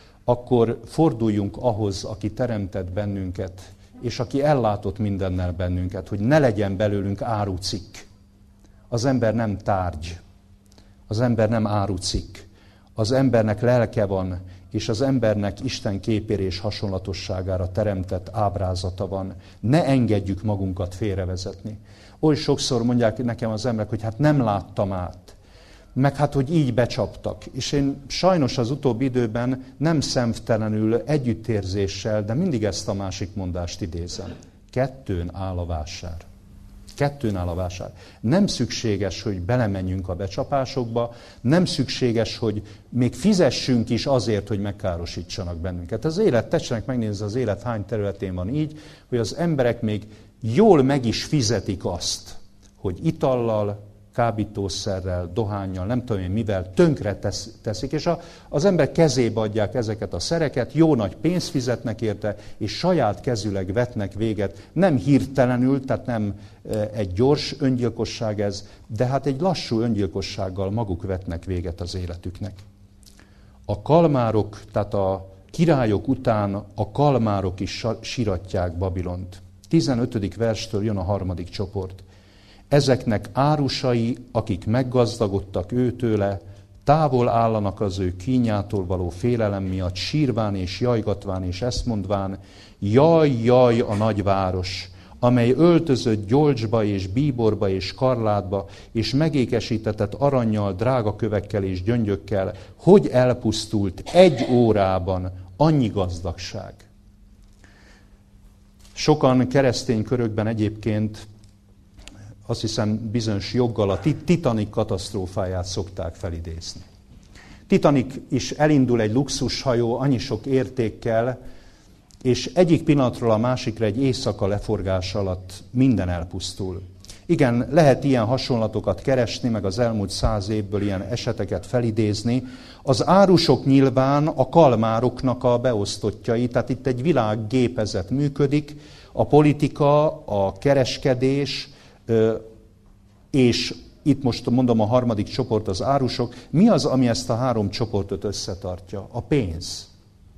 akkor forduljunk ahhoz, aki teremtett bennünket, és aki ellátott mindennel bennünket, hogy ne legyen belőlünk árucikk. Az ember nem tárgy, az ember nem árucikk, az embernek lelke van, és az embernek Isten képére és hasonlatosságára teremtett ábrázata van. Ne engedjük magunkat félrevezetni. Oly sokszor mondják nekem az emberek, hogy hát nem láttam át, meg hát, hogy így becsaptak. És én sajnos az utóbbi időben nem szemtelenül, együttérzéssel, de mindig ezt a másik mondást idézem. Kettőn áll a vásár. Kettőn áll a vásár. Nem szükséges, hogy belemenjünk a becsapásokba, nem szükséges, hogy még fizessünk is azért, hogy megkárosítsanak bennünket. Az élet, tessenek megnézni, az élet hány területén van így, hogy az emberek még jól meg is fizetik azt, hogy itallal, kábítószerrel, dohánnyal, nem tudom én mivel, tönkre tesz, teszik, és a, az ember kezébe adják ezeket a szereket, jó nagy pénzt fizetnek érte, és saját kezüleg vetnek véget, nem hirtelenül, tehát nem egy gyors öngyilkosság ez, de hát egy lassú öngyilkossággal maguk vetnek véget az életüknek. A kalmárok, tehát a királyok után a kalmárok is siratják Babilont. tizenötödik verstől jön a harmadik csoport. Ezeknek árusai, akik meggazdagodtak őtőle, távol állanak az ő kínjától való félelem miatt, sírván és jajgatván és ezt mondván, jaj, jaj a nagyváros, amely öltözött gyolcsba és bíborba és karlátba, és megékesítetett arannyal, drága kövekkel és gyöngyökkel, hogy elpusztult egy órában annyi gazdagság. Sokan keresztény körökben egyébként azt hiszem bizonyos joggal a Titanic katasztrófáját szokták felidézni. Titanic is elindul egy luxushajó, annyi sok értékkel, és egyik pillanatról a másikra egy éjszaka leforgás alatt minden elpusztul. Igen, lehet ilyen hasonlatokat keresni, meg az elmúlt száz évből ilyen eseteket felidézni. Az árusok nyilván a kalmároknak a beosztottjai, tehát itt egy világgépezet működik, a politika, a kereskedés, és itt most mondom a harmadik csoport az árusok. Mi az, ami ezt a három csoportot összetartja? A pénz.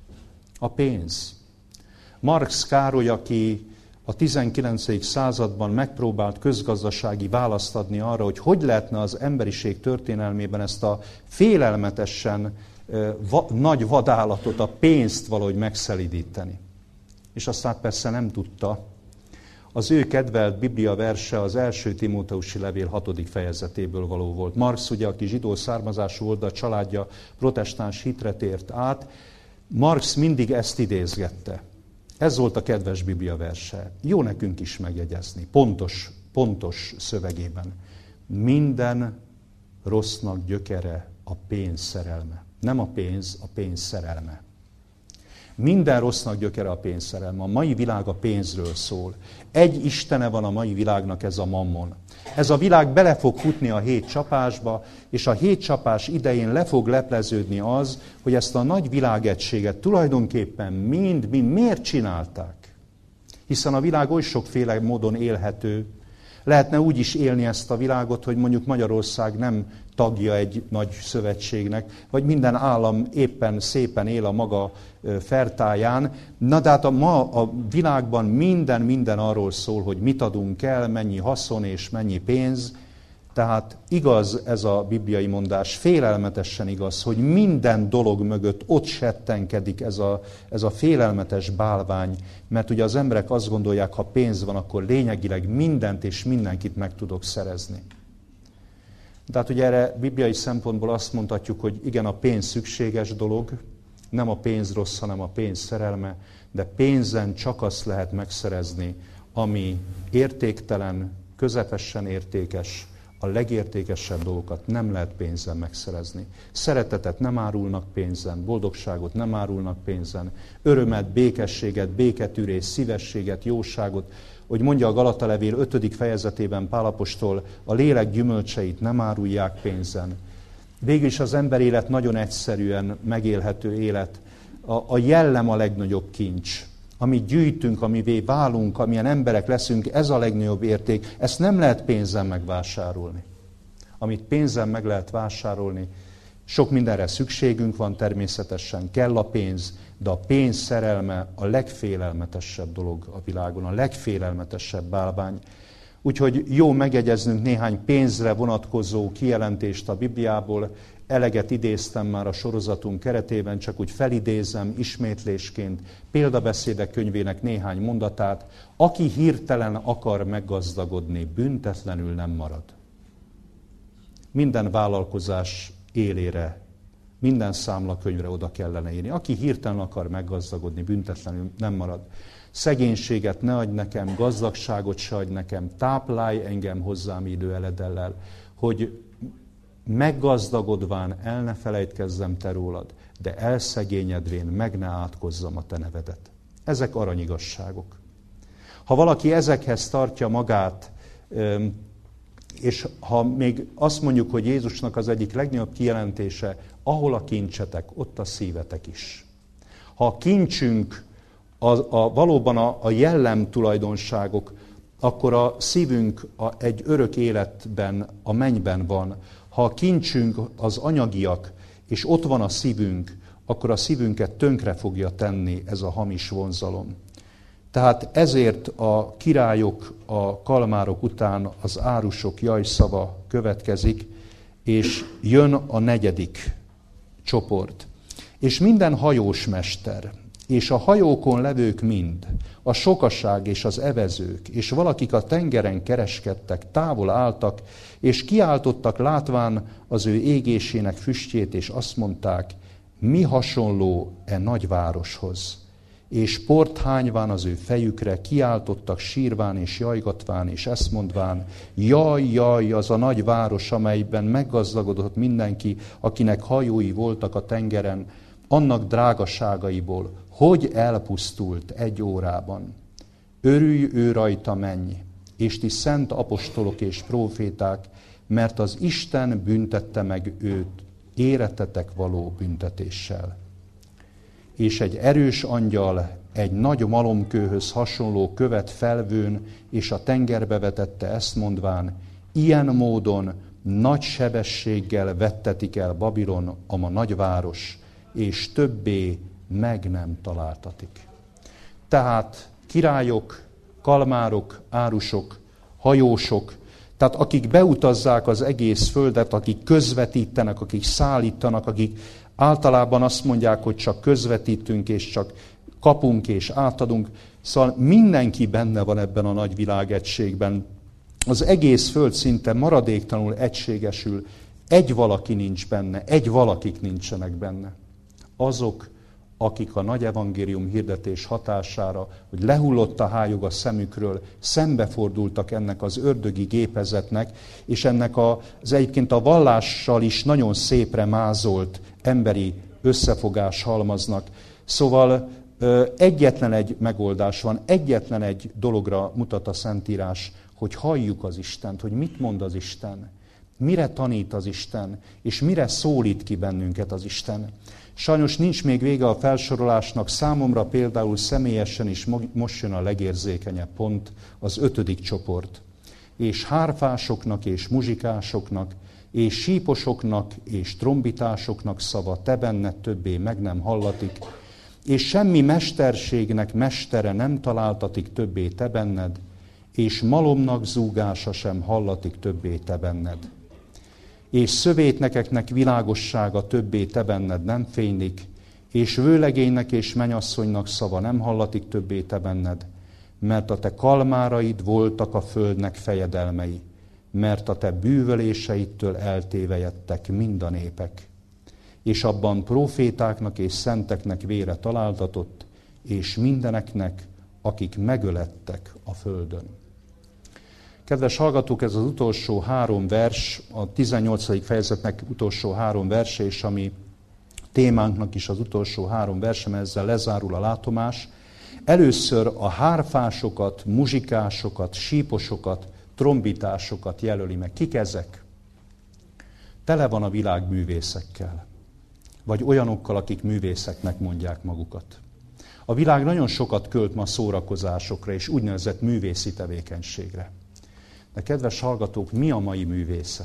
A pénz. Marx Károly, aki a tizenkilencedik században megpróbált közgazdasági választ adni arra, hogy hogy lehetne az emberiség történelmében ezt a félelmetesen va, nagy vadállatot, a pénzt valahogy megszelídíteni. És aztán persze nem tudta. Az ő kedvelt Biblia verse az első Timóteusi levél hatodik fejezetéből való volt. Marx, ugye, aki zsidó származású volt, de a családja protestáns hitre tért át, Marx mindig ezt idézgette. Ez volt a kedves Biblia verse. Jó nekünk is megjegyezni, pontos, pontos szövegében. Minden rossznak gyökere a pénz szerelme. Nem a pénz, a pénz szerelme. Minden rossznak gyökere a pénzszerelme. A mai világ a pénzről szól. Egy istene van a mai világnak, ez a mammon. Ez a világ bele fog futni a hét csapásba, és a hét csapás idején le fog lepleződni az, hogy ezt a nagy világegységet tulajdonképpen mind, mind miért csinálták? Hiszen a világ oly sokféle módon élhető. Lehetne úgy is élni ezt a világot, hogy mondjuk Magyarország nem tagja egy nagy szövetségnek, vagy minden állam éppen szépen él a maga fertáján. Na de hát a, ma a világban minden, minden arról szól, hogy mit adunk el, mennyi haszon és mennyi pénz. Tehát igaz ez a bibliai mondás, félelmetesen igaz, hogy minden dolog mögött ott settenkedik ez a, ez a félelmetes bálvány, mert ugye az emberek azt gondolják, ha pénz van, akkor lényegileg mindent és mindenkit meg tudok szerezni. Tehát ugye erre bibliai szempontból azt mondhatjuk, hogy igen, a pénz szükséges dolog, nem a pénz rossz, hanem a pénz szerelme, de pénzen csak azt lehet megszerezni, ami értéktelen, közepesen értékes, a legértékesebb dolgokat nem lehet pénzen megszerezni. Szeretetet nem árulnak pénzen, boldogságot nem árulnak pénzen, örömet, békességet, béketűrés, szívességet, jóságot, hogy mondja a Galata levél ötödik fejezetében Pál apostol, a lélek gyümölcseit nem árulják pénzen. Végül is az ember élet nagyon egyszerűen megélhető élet. A, a jellem a legnagyobb kincs. Amit gyűjtünk, amivé válunk, amilyen emberek leszünk, ez a legnagyobb érték. Ezt nem lehet pénzen megvásárolni. Amit pénzen meg lehet vásárolni, sok mindenre szükségünk van, természetesen kell a pénz, de a pénz szerelme a legfélelmetesebb dolog a világon, a legfélelmetesebb bálvány. Úgyhogy jó megjegyeznünk néhány pénzre vonatkozó kijelentést a Bibliából. Eleget idéztem már a sorozatunk keretében, csak úgy felidézem ismétlésként Példabeszédek könyvének néhány mondatát. Aki hirtelen akar meggazdagodni, büntetlenül nem marad. Minden vállalkozás élére, minden számlakönyvre oda kellene írni. Aki hirtelen akar meggazdagodni, büntetlenül nem marad. Szegénységet ne adj nekem, gazdagságot se adj nekem, táplálj engem hozzám idő eledellel, hogy meggazdagodván el ne felejtkezzem te rólad, de elszegényedvén meg ne átkozzam a te nevedet. Ezek aranyigasságok. Ha valaki ezekhez tartja magát, és ha még azt mondjuk, hogy Jézusnak az egyik legnagyobb kijelentése, ahol a kincsetek, ott a szívetek is. Ha a kincsünk a, a, valóban a, a jellem tulajdonságok, akkor a szívünk a, egy örök életben, a mennyben van. Ha a kincsünk az anyagiak, és ott van a szívünk, akkor a szívünket tönkre fogja tenni ez a hamis vonzalom. Tehát ezért a királyok, a kalmárok után az árusok jajszava következik, és jön a negyedik csoport. És minden hajós mester, és a hajókon levők mind, a sokaság és az evezők, és valakik a tengeren kereskedtek, távol álltak, és kiáltottak látván az ő égésének füstjét, és azt mondták, mi hasonló e nagyvároshoz. És port hányván az ő fejükre, kiáltottak sírván és jajgatván, és ezt mondván, jaj, jaj, az a nagy város, amelyben meggazdagodott mindenki, akinek hajói voltak a tengeren, annak drágaságaiból, hogy elpusztult egy órában. Örülj ő rajta, menj, és ti szent apostolok és próféták, mert az Isten büntette meg őt éretetek való büntetéssel. És egy erős angyal egy nagy malomkőhöz hasonló követ felvőn, és a tengerbe vetette, ezt mondván, ilyen módon nagy sebességgel vettetik el Babilon, ama nagyváros, és többé meg nem találtatik. Tehát királyok, kalmárok, árusok, hajósok, tehát akik beutazzák az egész földet, akik közvetítenek, akik szállítanak, akik általában azt mondják, hogy csak közvetítünk, és csak kapunk, és átadunk. Szóval mindenki benne van ebben a nagy világegységben. Az egész föld szinte maradéktalanul egységesül. Egy valaki nincs benne, egy valakik nincsenek benne. Azok, akik a nagy evangélium hirdetés hatására, hogy lehullott a hályog a szemükről, szembefordultak ennek az ördögi gépezetnek, és ennek az egyébként a vallással is nagyon szépre mázolt emberi összefogás halmaznak. Szóval egyetlen egy megoldás van, egyetlen egy dologra mutat a Szentírás, hogy halljuk az Istent, hogy mit mond az Isten, mire tanít az Isten, és mire szólít ki bennünket az Isten. Sajnos nincs még vége a felsorolásnak, számomra például személyesen is most jön a legérzékenyebb pont, az ötödik csoport. És hárfásoknak és muzsikásoknak, és síposoknak és trombitásoknak szava te benned többé meg nem hallatik, és semmi mesterségnek mestere nem találtatik többé te benned, és malomnak zúgása sem hallatik többé te benned. És szövétnekeknek világossága többé te benned nem fénylik, és vőlegénynek és menyasszonynak szava nem hallatik többé te benned, mert a te kalmáraid voltak a földnek fejedelmei, mert a te bűvöléseidtől eltévejedtek mind a népek. És abban prófétáknak és szenteknek vére találtatott, és mindeneknek, akik megölettek a földön. Kedves hallgatók, ez az utolsó három vers, a tizennyolcadik fejezetnek utolsó három verse, és ami témánknak is az utolsó három verse, mert ezzel lezárul a látomás. Először a hárfásokat, muzsikásokat, síposokat, trombitásokat jelöli meg. Kik ezek? Tele van a világ művészekkel, vagy olyanokkal, akik művészeknek mondják magukat. A világ nagyon sokat költ ma szórakozásokra és úgynevezett művészi tevékenységre. De kedves hallgatók, mi a mai művészet?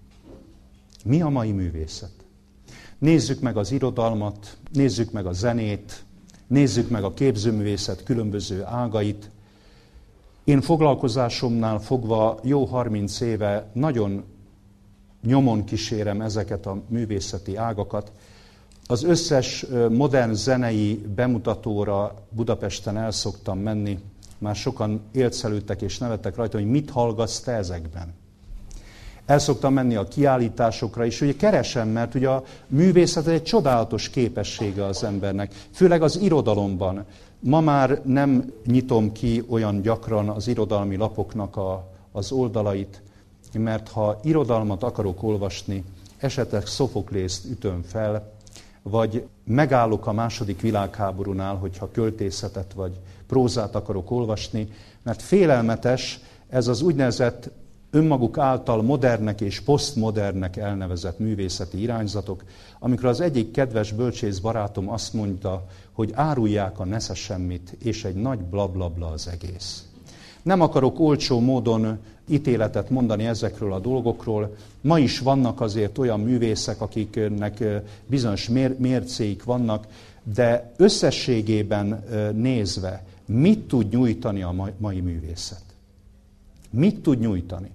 Mi a mai művészet? Nézzük meg az irodalmat, nézzük meg a zenét, nézzük meg a képzőművészet különböző ágait, Én foglalkozásomnál fogva jó harminc éve nagyon nyomon kísérem ezeket a művészeti ágakat. Az összes modern zenei bemutatóra Budapesten el szoktam menni. Már sokan élcelődtek és nevettek rajta, hogy mit hallgatsz te ezekben. El szoktam menni a kiállításokra is, ugye keresem, mert ugye a művészet egy csodálatos képessége az embernek, főleg az irodalomban. Ma már nem nyitom ki olyan gyakran az irodalmi lapoknak a, az oldalait, mert ha irodalmat akarok olvasni, esetleg Szofoklészt ütöm fel, vagy megállok a második világháborúnál, hogyha költészetet vagy prózát akarok olvasni, mert félelmetes ez az úgynevezett önmaguk által modernek és posztmodernek elnevezett művészeti irányzatok, amikor az egyik kedves bölcsész barátom azt mondta, hogy árulják a nesze semmit, és egy nagy blablabla az egész. Nem akarok olcsó módon ítéletet mondani ezekről a dolgokról. Ma is vannak azért olyan művészek, akiknek bizonyos mér- mércéik vannak, de összességében nézve, mit tud nyújtani a mai művészet? Mit tud nyújtani?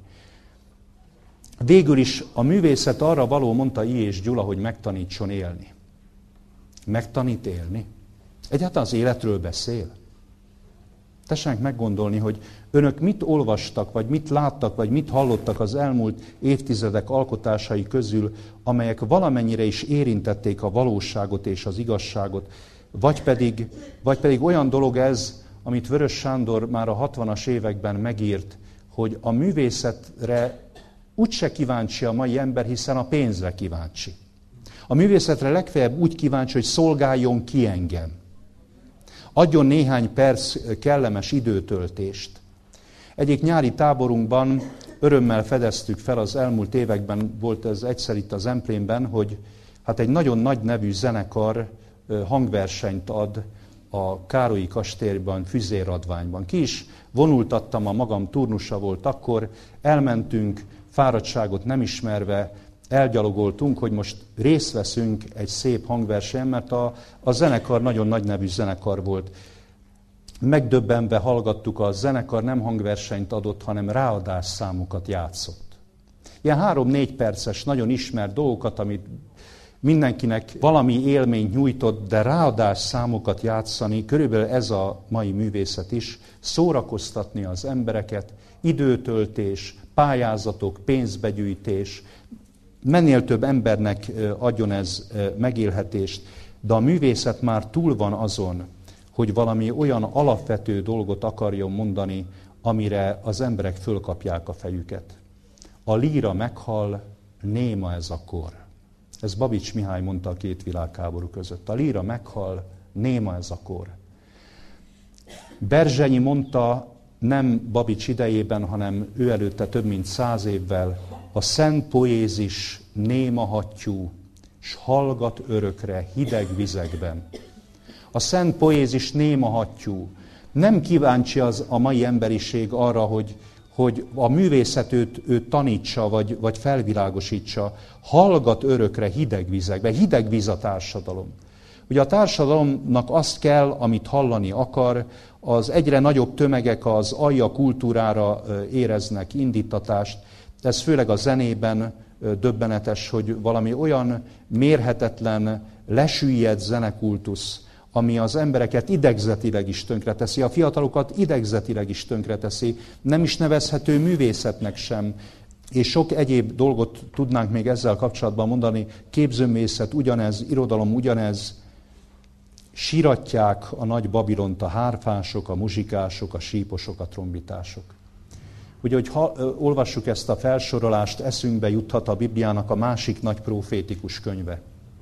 Végül is a művészet arra való, mondta I. és Gyula, hogy megtanítson élni. Megtanít élni? Egyáltalán az életről beszél? Tessenek meggondolni, hogy önök mit olvastak, vagy mit láttak, vagy mit hallottak az elmúlt évtizedek alkotásai közül, amelyek valamennyire is érintették a valóságot és az igazságot, vagy pedig, vagy pedig olyan dolog ez, amit Vörös Sándor már a hatvanas években megírt, hogy a művészetre úgyse kíváncsi a mai ember, hiszen a pénzre kíváncsi. A művészetre legfeljebb úgy kíváncsi, hogy szolgáljon ki engem. Adjon néhány perc kellemes időtöltést. Egyik nyári táborunkban örömmel fedeztük fel, az elmúlt években volt ez egyszer itt az Emplénben, hogy hát egy nagyon nagy nevű zenekar hangversenyt ad a Károlyi kastélyban, füzéradványban. Ki is vonultattam, a magam turnusa volt akkor, elmentünk, fáradtságot nem ismerve, elgyalogoltunk, hogy most részt veszünk egy szép hangversenyen, mert a, a zenekar nagyon nagy nevű zenekar volt. Megdöbbenve hallgattuk, a zenekar nem hangversenyt adott, hanem ráadás számokat játszott. Ilyen három-négy perces, nagyon ismert dolgokat, amit mindenkinek valami élményt nyújtott, de ráadás számokat játszani, körülbelül ez a mai művészet is, szórakoztatni az embereket, időtöltés, pályázatok, pénzbegyűjtés, minél több embernek adjon ez megélhetést, de a művészet már túl van azon, hogy valami olyan alapvető dolgot akarjon mondani, amire az emberek fölkapják a fejüket. A líra meghal, néma ez a kor. Ez Babics Mihály mondta a két világháború között. A líra meghal, néma ez a kor. Berzsenyi mondta, nem Babics idejében, hanem ő előtte több mint száz évvel, a szent poézis néma hattyú, s hallgat örökre hideg vizekben. A szent poézis néma hattyú. Nem kíváncsi az a mai emberiség arra, hogy, hogy a művészet őt, őt tanítsa, vagy, vagy felvilágosítsa. Hallgat örökre hideg vizekben. Hideg víz a társadalom. Ugye a társadalomnak azt kell, amit hallani akar, az egyre nagyobb tömegek az alja kultúrára éreznek indítatást. Ez főleg a zenében döbbenetes, hogy valami olyan mérhetetlen, lesüllyedt zenekultusz, ami az embereket idegzetileg is tönkreteszi, a fiatalokat idegzetileg is tönkreteszi, nem is nevezhető művészetnek sem. És sok egyéb dolgot tudnánk még ezzel kapcsolatban mondani, képzőművészet ugyanez, irodalom ugyanez, síratják a nagy Babilont a hárfások, a muzsikások, a síposok, a trombitások. Ugye, hogy ha, olvassuk ezt a felsorolást, eszünkbe juthat a Bibliának a másik nagy profétikus könyve.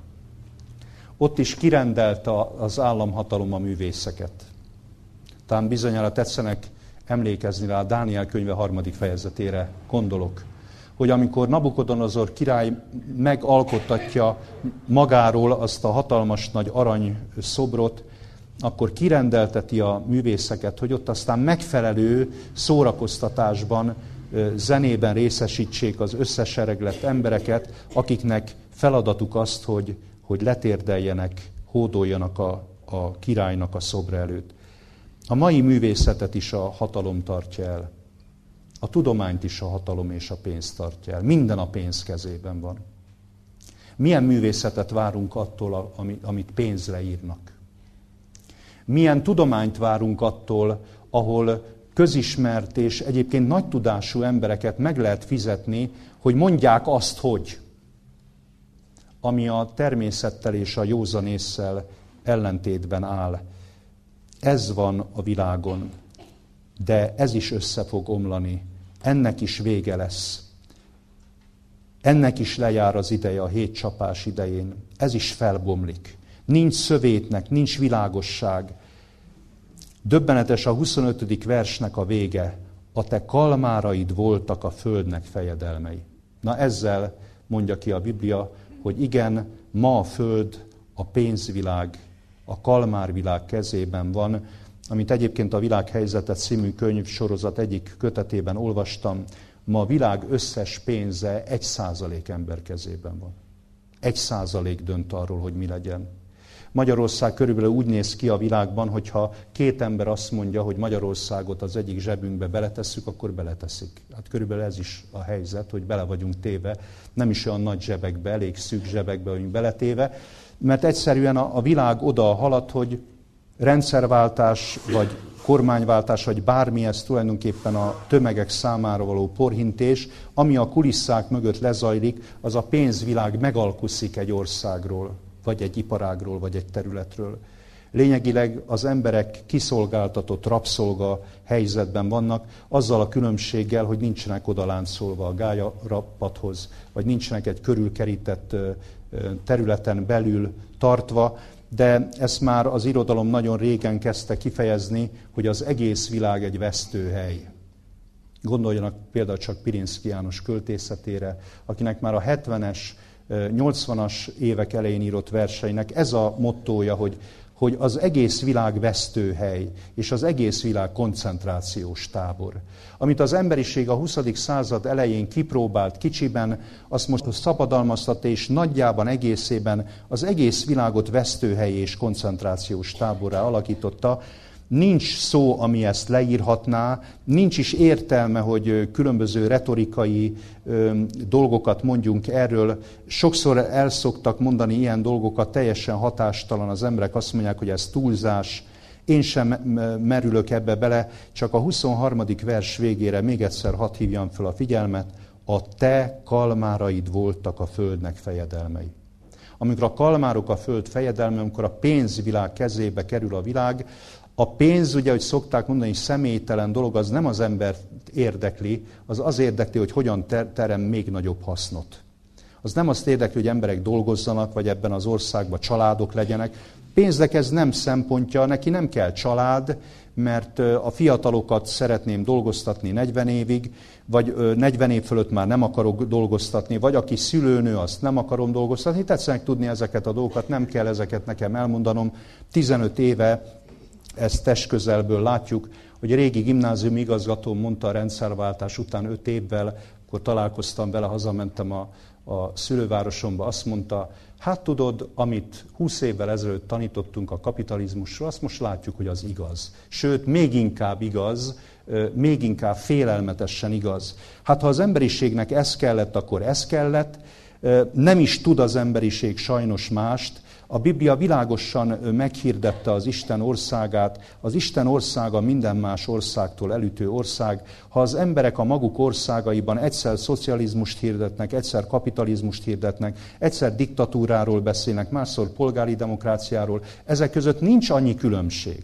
Ott is kirendelte az államhatalom a művészeket. Talán bizonyára tetszenek emlékezni rá, a Dániel könyve harmadik fejezetére gondolok, hogy amikor Nabukodonozor király megalkottatja magáról azt a hatalmas nagy arany szobrot, akkor kirendelteti a művészeket, hogy ott aztán megfelelő szórakoztatásban, zenében részesítsék az összesereglett embereket, akiknek feladatuk azt, hogy, hogy letérdeljenek, hódoljanak a, a királynak a szobra előtt. A mai művészetet is a hatalom tartja el. A tudományt is a hatalom és a pénz tartja el. Minden a pénz kezében van. Milyen művészetet várunk attól, amit pénzre írnak? Milyen tudományt várunk attól, ahol közismert és egyébként nagy tudású embereket meg lehet fizetni, hogy mondják azt, hogy ami a természettel és a józan ésszel ellentétben áll. Ez van a világon, de ez is össze fog omlani. Ennek is vége lesz. Ennek is lejár az ideje a hét csapás idején. Ez is felbomlik. Nincs szövétnek, nincs világosság. Döbbenetes a huszonötödik versnek a vége. A te kalmáraid voltak a földnek fejedelmei. Na ezzel mondja ki a Biblia, hogy igen, ma a föld, a pénzvilág, a kalmárvilág kezében van, amit egyébként a Világhelyzete című könyvsorozat egyik kötetében olvastam, ma a világ összes pénze egy százalék ember kezében van. Egy százalék dönt arról, hogy mi legyen. Magyarország körülbelül úgy néz ki a világban, hogyha két ember azt mondja, hogy Magyarországot az egyik zsebünkbe beletesszük, akkor beleteszik. Hát körülbelül ez is a helyzet, hogy bele vagyunk téve, nem is olyan nagy zsebekbe, elég szűk zsebekbe vagyunk beletéve, mert egyszerűen a, a világ oda halad, hogy rendszerváltás, vagy kormányváltás, vagy bármi, ez tulajdonképpen a tömegek számára való porhintés, ami a kulisszák mögött lezajlik, az a pénzvilág megalkuszik egy országról, vagy egy iparágról, vagy egy területről. Lényegileg az emberek kiszolgáltatott rabszolga helyzetben vannak, azzal a különbséggel, hogy nincsenek odaláncolva a gályapadhoz, vagy nincsenek egy körülkerített területen belül tartva, de ezt már az irodalom nagyon régen kezdte kifejezni, hogy az egész világ egy vesztőhely. Gondoljanak például csak Pirinszky János költészetére, akinek már a hetvenes, nyolcvanas évek elején írott verseinek ez a mottója, hogy, hogy az egész világ vesztőhely, és az egész világ koncentrációs tábor. Amit az emberiség a huszadik század elején kipróbált kicsiben, azt most szabadalmaztatta, és nagyjában, egészében az egész világot vesztőhely és koncentrációs táborrá alakította. Nincs szó, ami ezt leírhatná, nincs is értelme, hogy különböző retorikai ö, dolgokat mondjunk erről. Sokszor el szoktak mondani ilyen dolgokat, teljesen hatástalan, az emberek azt mondják, hogy ez túlzás. Én sem merülök ebbe bele, csak a huszonharmadik vers végére még egyszer hadd hívjam fel a figyelmet, a te kalmáraid voltak a földnek fejedelmei. Amikor a kalmárok a föld fejedelme, amikor a pénzvilág kezébe kerül a világ, a pénz, ugye, hogy szokták mondani, személytelen dolog, az nem az embert érdekli, az az érdekli, hogy hogyan ter- terem még nagyobb hasznot. Az nem azt érdekli, hogy emberek dolgozzanak, vagy ebben az országban családok legyenek. Pénznek ez nem szempontja, neki nem kell család, mert a fiatalokat szeretném dolgoztatni negyven évig, vagy negyven év fölött már nem akarok dolgoztatni, vagy aki szülőnő, azt nem akarom dolgoztatni. Tetszenek tudni ezeket a dolgokat, nem kell ezeket nekem elmondanom. tizenöt éve ezt testközelből látjuk, hogy a régi gimnázium igazgató mondta a rendszerváltás után öt évvel, akkor találkoztam vele, hazamentem a, a szülővárosomba, azt mondta, hát tudod, amit húsz évvel ezelőtt tanítottunk a kapitalizmusról, azt most látjuk, hogy az igaz. Sőt, még inkább igaz, még inkább félelmetesen igaz. Hát ha az emberiségnek ez kellett, akkor ez kellett, nem is tud az emberiség sajnos mást. A Biblia világosan meghirdette az Isten országát, az Isten országa minden más országtól elütő ország. Ha az emberek a maguk országaiban egyszer szocializmust hirdetnek, egyszer kapitalizmust hirdetnek, egyszer diktatúráról beszélnek, másszor polgári demokráciáról, ezek között nincs annyi különbség,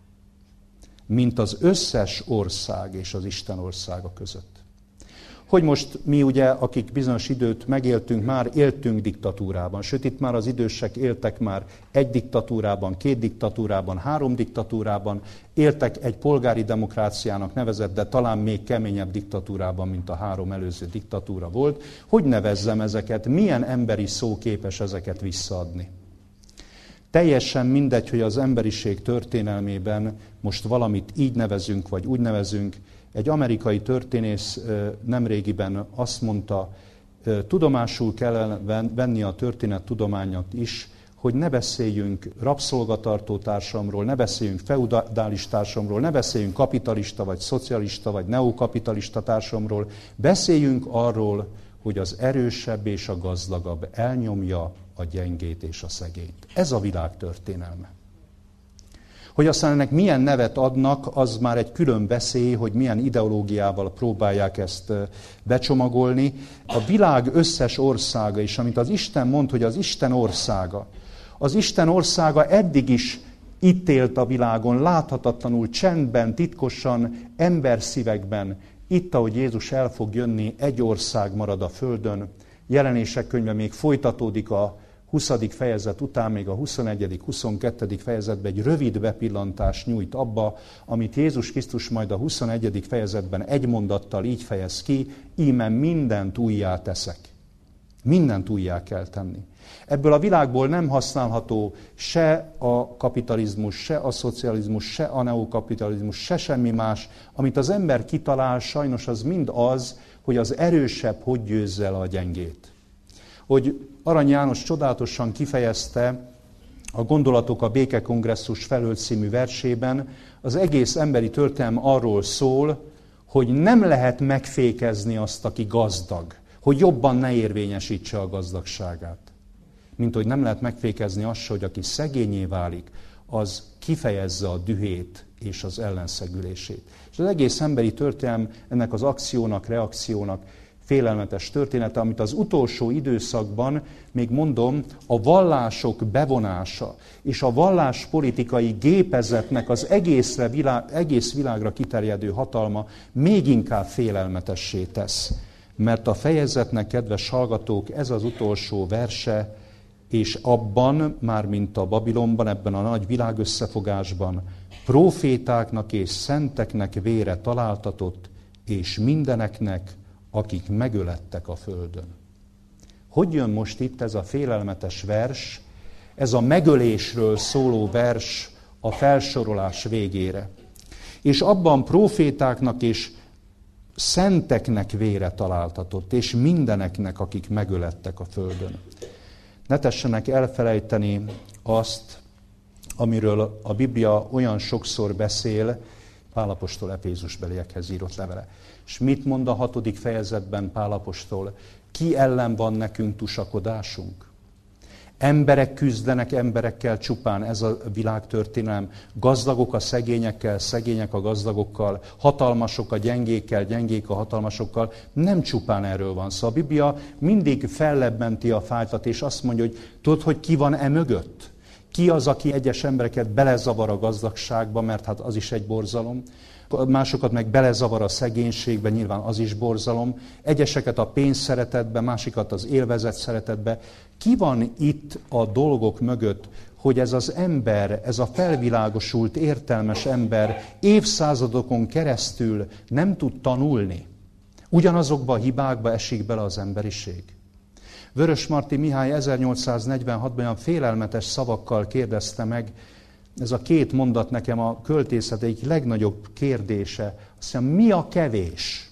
mint az összes ország és az Isten országa között. Hogy most mi ugye, akik bizonyos időt megéltünk, már éltünk diktatúrában, sőt itt már az idősek éltek már egy diktatúrában, két diktatúrában, három diktatúrában, éltek egy polgári demokráciának nevezett, de talán még keményebb diktatúrában, mint a három előző diktatúra volt. Hogy nevezzem ezeket? Milyen emberi szó képes ezeket visszaadni? Teljesen mindegy, hogy az emberiség történelmében most valamit így nevezünk, vagy úgy nevezünk. Egy amerikai történész nemrégiben azt mondta, tudomásul kell venni a történet tudományat is, hogy ne beszéljünk rabszolgatartó társamról, ne beszéljünk feudális társamról, ne beszéljünk kapitalista, vagy szocialista, vagy neokapitalista társamról. Beszéljünk arról, hogy az erősebb és a gazdagabb elnyomja a gyengét és a szegényt. Ez a világ történelme. Hogy aztán ennek milyen nevet adnak, az már egy külön veszély, hogy milyen ideológiával próbálják ezt becsomagolni. A világ összes országa is, amit az Isten mond, hogy az Isten országa. Az Isten országa eddig is itt élt a világon, láthatatlanul, csendben, titkosan, emberszívekben. Itt, ahogy Jézus el fog jönni, egy ország marad a földön. Jelenések könyve még folytatódik a huszadik fejezet után, még a huszonegyedik, huszonkettedik fejezetben egy rövid bepillantást nyújt abba, amit Jézus Krisztus majd a huszonegyedik fejezetben egy mondattal így fejez ki, íme mindent újjá teszek. Mindent újjá kell tenni. Ebből a világból nem használható se a kapitalizmus, se a szocializmus, se a neokapitalizmus, se semmi más. Amit az ember kitalál, sajnos az mind az, hogy az erősebb hogy győzze el a gyengét. Hogy Arany János csodálatosan kifejezte a Gondolatok a békekongresszus felől című versében, az egész emberi történelem arról szól, hogy nem lehet megfékezni azt, aki gazdag, hogy jobban ne érvényesítse a gazdagságát. Mint hogy nem lehet megfékezni azt, hogy aki szegényé válik, az kifejezze a dühét és az ellenszegülését. És az egész emberi történelem ennek az akciónak, reakciónak félelmetes története, amit az utolsó időszakban, még mondom, a vallások bevonása és a valláspolitikai gépezetnek az egészre, világ, egész világra kiterjedő hatalma még inkább félelmetessé tesz. Mert a fejezetnek, kedves hallgatók, ez az utolsó verse, és abban, már mint a Babilonban, ebben a nagy világösszefogásban, prófétáknak és szenteknek vére találtatott, és mindeneknek, akik megölettek a földön. Hogy jön most itt ez a félelmetes vers, ez a megölésről szóló vers a felsorolás végére? És abban prófétáknak és szenteknek vére találtatott, és mindeneknek, akik megölettek a földön. Ne tessenek elfelejteni azt, amiről a Biblia olyan sokszor beszél, Pál apostol Efézusbeliekhez írott levele. És mit mond a hatodik fejezetben Pál apostol? Ki ellen van nekünk tusakodásunk? Emberek küzdenek emberekkel csupán, ez a világtörténelem. Gazdagok a szegényekkel, szegények a gazdagokkal, hatalmasok a gyengékkel, gyengék a hatalmasokkal. Nem csupán erről van szó. A Biblia mindig fellebbenti a fájtat, és azt mondja, hogy tudod, hogy ki van e mögött? Ki az, aki egyes embereket belezavar a gazdagságba, mert hát az is egy borzalom. Másokat meg belezavar a szegénységbe, nyilván az is borzalom. Egyeseket a pénz szeretetbe, másikat az élvezet szeretetbe. Ki van itt a dolgok mögött, hogy ez az ember, ez a felvilágosult, értelmes ember évszázadokon keresztül nem tud tanulni? Ugyanazokba a hibákba esik bele az emberiség. Vörösmarty Mihály ezernyolcszáznegyvenhatban olyan félelmetes szavakkal kérdezte meg, ez a két mondat nekem a költészet egyik legnagyobb kérdése. Azt mondja, mi a kevés?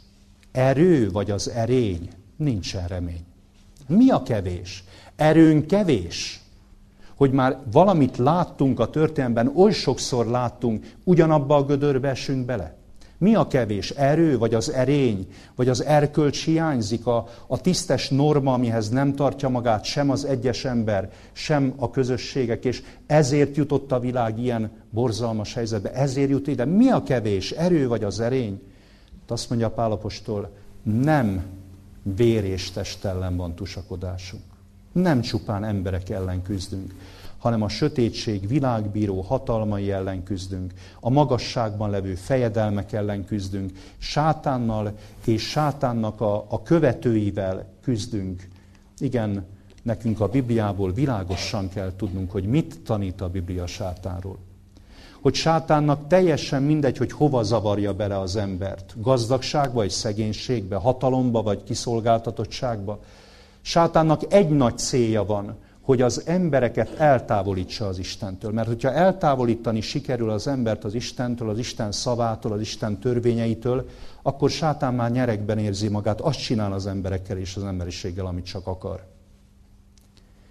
Erő vagy az erény? Nincsen remény. Mi a kevés? Erőn kevés? Hogy már valamit láttunk a történelemben, oly sokszor láttunk, ugyanabba a gödörbe esünk bele. Mi a kevés? Erő, vagy az erény, vagy az erkölcs hiányzik, a, a tisztes norma, amihez nem tartja magát sem az egyes ember, sem a közösségek, és ezért jutott a világ ilyen borzalmas helyzetbe, ezért jut ide. Mi a kevés? Erő, vagy az erény? Azt mondja Pál apostol, nem vér és test ellen van tusakodásunk. Nem csupán emberek ellen küzdünk, hanem a sötétség világbíró hatalmai ellen küzdünk, a magasságban levő fejedelmek ellen küzdünk, sátánnal és sátánnak a, a követőivel küzdünk. Igen, nekünk a Bibliából világosan kell tudnunk, hogy mit tanít a Biblia sátánról. Hogy sátánnak teljesen mindegy, hogy hova zavarja bele az embert. Gazdagságba vagy szegénységbe, hatalomba vagy kiszolgáltatottságba. Sátánnak egy nagy célja van, hogy az embereket eltávolítsa az Istentől. Mert hogyha eltávolítani sikerül az embert az Istentől, az Isten szavától, az Isten törvényeitől, akkor sátán már nyeregben érzi magát, azt csinál az emberekkel és az emberiséggel, amit csak akar.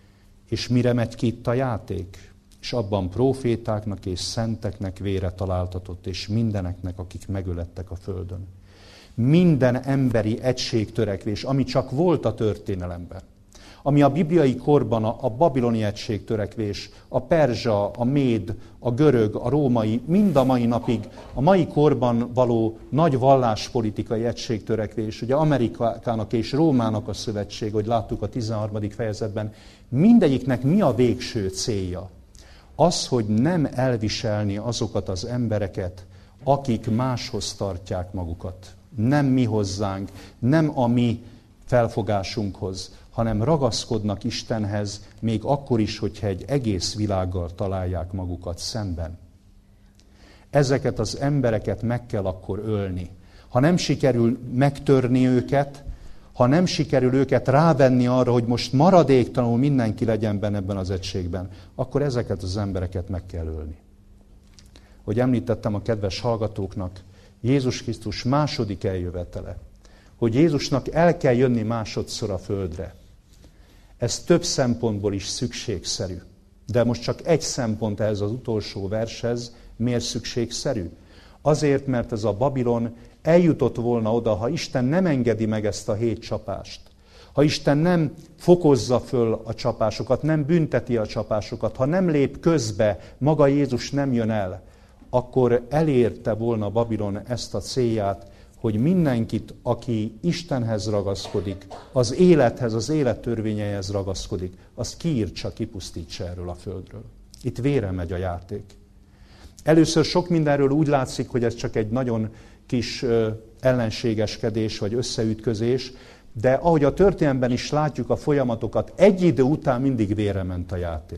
És mire megy ki itt a játék? És abban prófétáknak és szenteknek vére találtatott, és mindeneknek, akik megölettek a földön. Minden emberi egységtörekvés, ami csak volt a történelemben, ami a bibliai korban a, a babiloni egységtörekvés, a perzsa, a méd, a görög, a római, mind a mai napig, a mai korban való nagy valláspolitikai egységtörekvés, ugye Amerikának és Rómának a szövetség, hogy láttuk a tizenharmadik fejezetben, mindegyiknek mi a végső célja? Az, hogy nem elviselni azokat az embereket, akik máshoz tartják magukat. Nem mi hozzánk, nem a mi felfogásunkhoz, hanem ragaszkodnak Istenhez, még akkor is, hogyha egy egész világgal találják magukat szemben. Ezeket az embereket meg kell akkor ölni. Ha nem sikerül megtörni őket, ha nem sikerül őket rávenni arra, hogy most maradéktalanul mindenki legyen benne ebben az egységben, akkor ezeket az embereket meg kell ölni. Hogy említettem a kedves hallgatóknak, Jézus Krisztus második eljövetele, hogy Jézusnak el kell jönni másodszor a földre. Ez több szempontból is szükségszerű. De most csak egy szempont ehhez az utolsó vershez, miért szükségszerű? Azért, mert ez a Babilon eljutott volna oda, ha Isten nem engedi meg ezt a hét csapást, ha Isten nem fokozza föl a csapásokat, nem bünteti a csapásokat, ha nem lép közbe, maga Jézus nem jön el, akkor elérte volna Babilon ezt a célját, hogy mindenkit, aki Istenhez ragaszkodik, az élethez, az élet törvényeihez ragaszkodik, azt kiírtsa, kipusztítsa erről a földről. Itt vére megy a játék. Először sok mindenről úgy látszik, hogy ez csak egy nagyon kis ellenségeskedés vagy összeütközés, de ahogy a történelemben is látjuk a folyamatokat, egy idő után mindig vére ment a játék.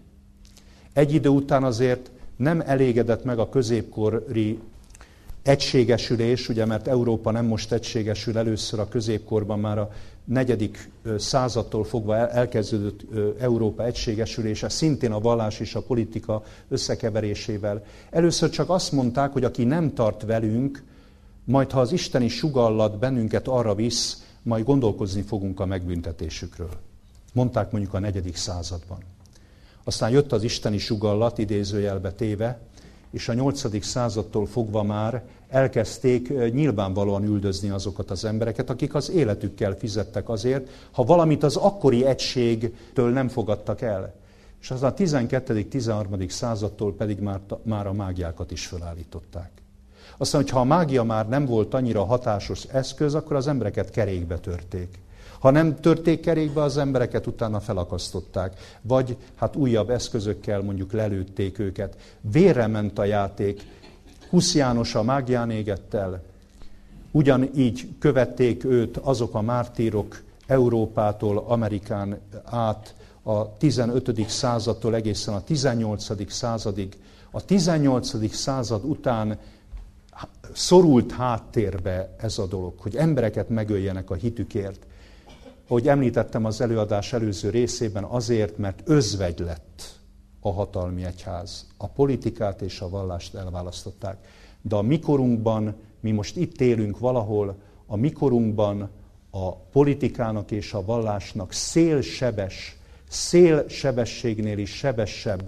Egy idő után azért nem elégedett meg a középkori egységesülés, ugye, mert Európa nem most egységesül, először a középkorban már a negyedik századtól fogva elkezdődött Európa egységesülése, szintén a vallás és a politika összekeverésével. Először csak azt mondták, hogy aki nem tart velünk, majd ha az isteni sugallat bennünket arra visz, majd gondolkozni fogunk a megbüntetésükről. Mondták mondjuk a negyedik században. Aztán jött az isteni sugallat, idézőjelbe téve, és a nyolcadik századtól fogva már elkezdték nyilvánvalóan üldözni azokat az embereket, akik az életükkel fizettek azért, ha valamit az akkori egységtől nem fogadtak el. És aztán a tizenkettedik tizenharmadik századtól pedig már, már a mágiákat is felállították. Aztán, hogyha a mágia már nem volt annyira hatásos eszköz, akkor az embereket kerékbe törték. Ha nem törték kerékbe, az embereket utána felakasztották. Vagy hát újabb eszközökkel mondjuk lelőtték őket. Vérre ment a játék. Husz János a mágián égett el. Ugyanígy követték őt azok a mártírok Európától, Amerikán át a tizenötödik századtól egészen a tizennyolcadik századig. A tizennyolcadik század után szorult háttérbe ez a dolog, hogy embereket megöljenek a hitükért. Ahogy említettem az előadás előző részében, azért, mert özvegy lett a hatalmi egyház. A politikát és a vallást elválasztották. De a mikorunkban, mi most itt élünk valahol, a mikorunkban a politikának és a vallásnak szélsebes, szélsebességnél is sebesebb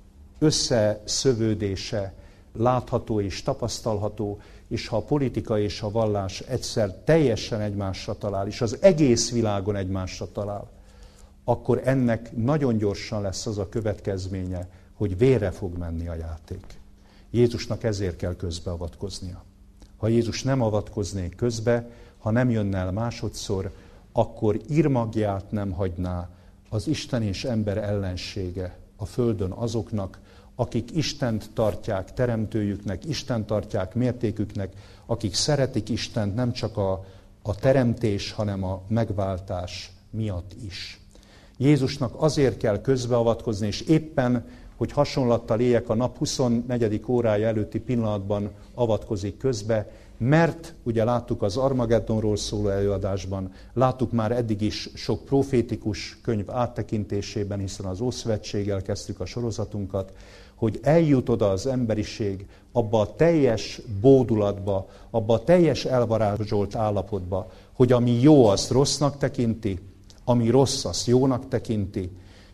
összeszövődése látható és tapasztalható, és ha a politika és a vallás egyszer teljesen egymásra talál, és az egész világon egymásra talál, akkor ennek nagyon gyorsan lesz az a következménye, hogy vérre fog menni a játék. Jézusnak ezért kell közbeavatkoznia. Ha Jézus nem avatkoznék közbe, ha nem jönne el másodszor, akkor irmagját nem hagyná az Isten és ember ellensége a földön azoknak, akik Istent tartják teremtőjüknek, Istent tartják mértéküknek, akik szeretik Istent nem csak a, a teremtés, hanem a megváltás miatt is. Jézusnak azért kell közbeavatkozni, és éppen, hogy hasonlattal éljek, a nap huszonnegyedik órája előtti pillanatban avatkozik közbe, mert ugye láttuk az Armageddonról szóló előadásban, láttuk már eddig is sok profétikus könyv áttekintésében, hiszen az Ószövetséggel kezdtük a sorozatunkat, hogy eljut oda az emberiség abba a teljes bódulatba, abba a teljes elvarázsolt állapotba, hogy ami jó, azt rossznak tekinti, ami rossz, azt jónak tekinti,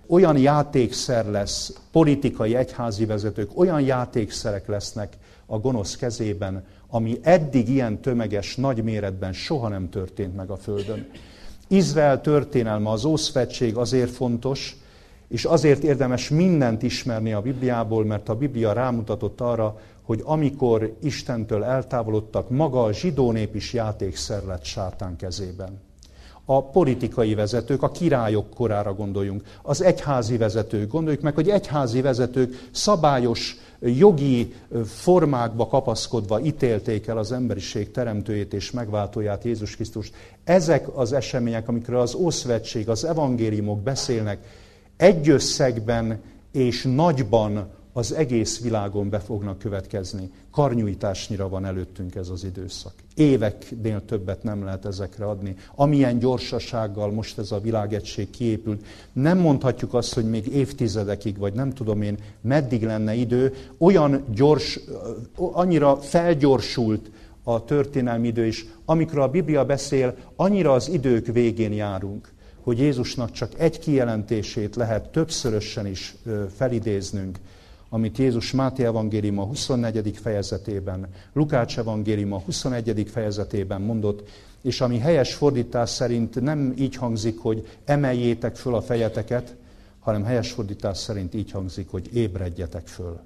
olyan játékszer lesz, politikai, egyházi vezetők, olyan játékszerek lesznek a gonosz kezében, ami eddig ilyen tömeges, nagy méretben soha nem történt meg a Földön. Izrael történelme, az Ószövetség azért fontos, és azért érdemes mindent ismerni a Bibliából, mert a Biblia rámutatott arra, hogy amikor Istentől eltávolodtak, maga a zsidó nép is játékszer lett sátán kezében. A politikai vezetők, a királyok korára gondoljunk, az egyházi vezetők, gondoljuk meg, hogy egyházi vezetők szabályos jogi formákba kapaszkodva ítélték el az emberiség teremtőjét és megváltóját, Jézus Krisztust. Ezek az események, amikről az Ószövetség, az evangéliumok beszélnek, egy összegben és nagyban az egész világon be fognak következni. Karnyújtásnyira van előttünk ez az időszak. Éveknél többet nem lehet ezekre adni. Amilyen gyorsasággal most ez a világegység kiépült, nem mondhatjuk azt, hogy még évtizedekig, vagy nem tudom én, meddig lenne idő. Olyan gyors, annyira felgyorsult a történelmi idő is, amikor a Biblia beszél, annyira az idők végén járunk, hogy Jézusnak csak egy kijelentését lehet többszörösen is felidéznünk, amit Jézus Máté evangéliuma huszonnegyedik fejezetében, Lukács evangéliuma huszonegyedik fejezetében mondott, és ami helyes fordítás szerint nem így hangzik, hogy emeljétek föl a fejeteket, hanem helyes fordítás szerint így hangzik, hogy ébredjetek föl.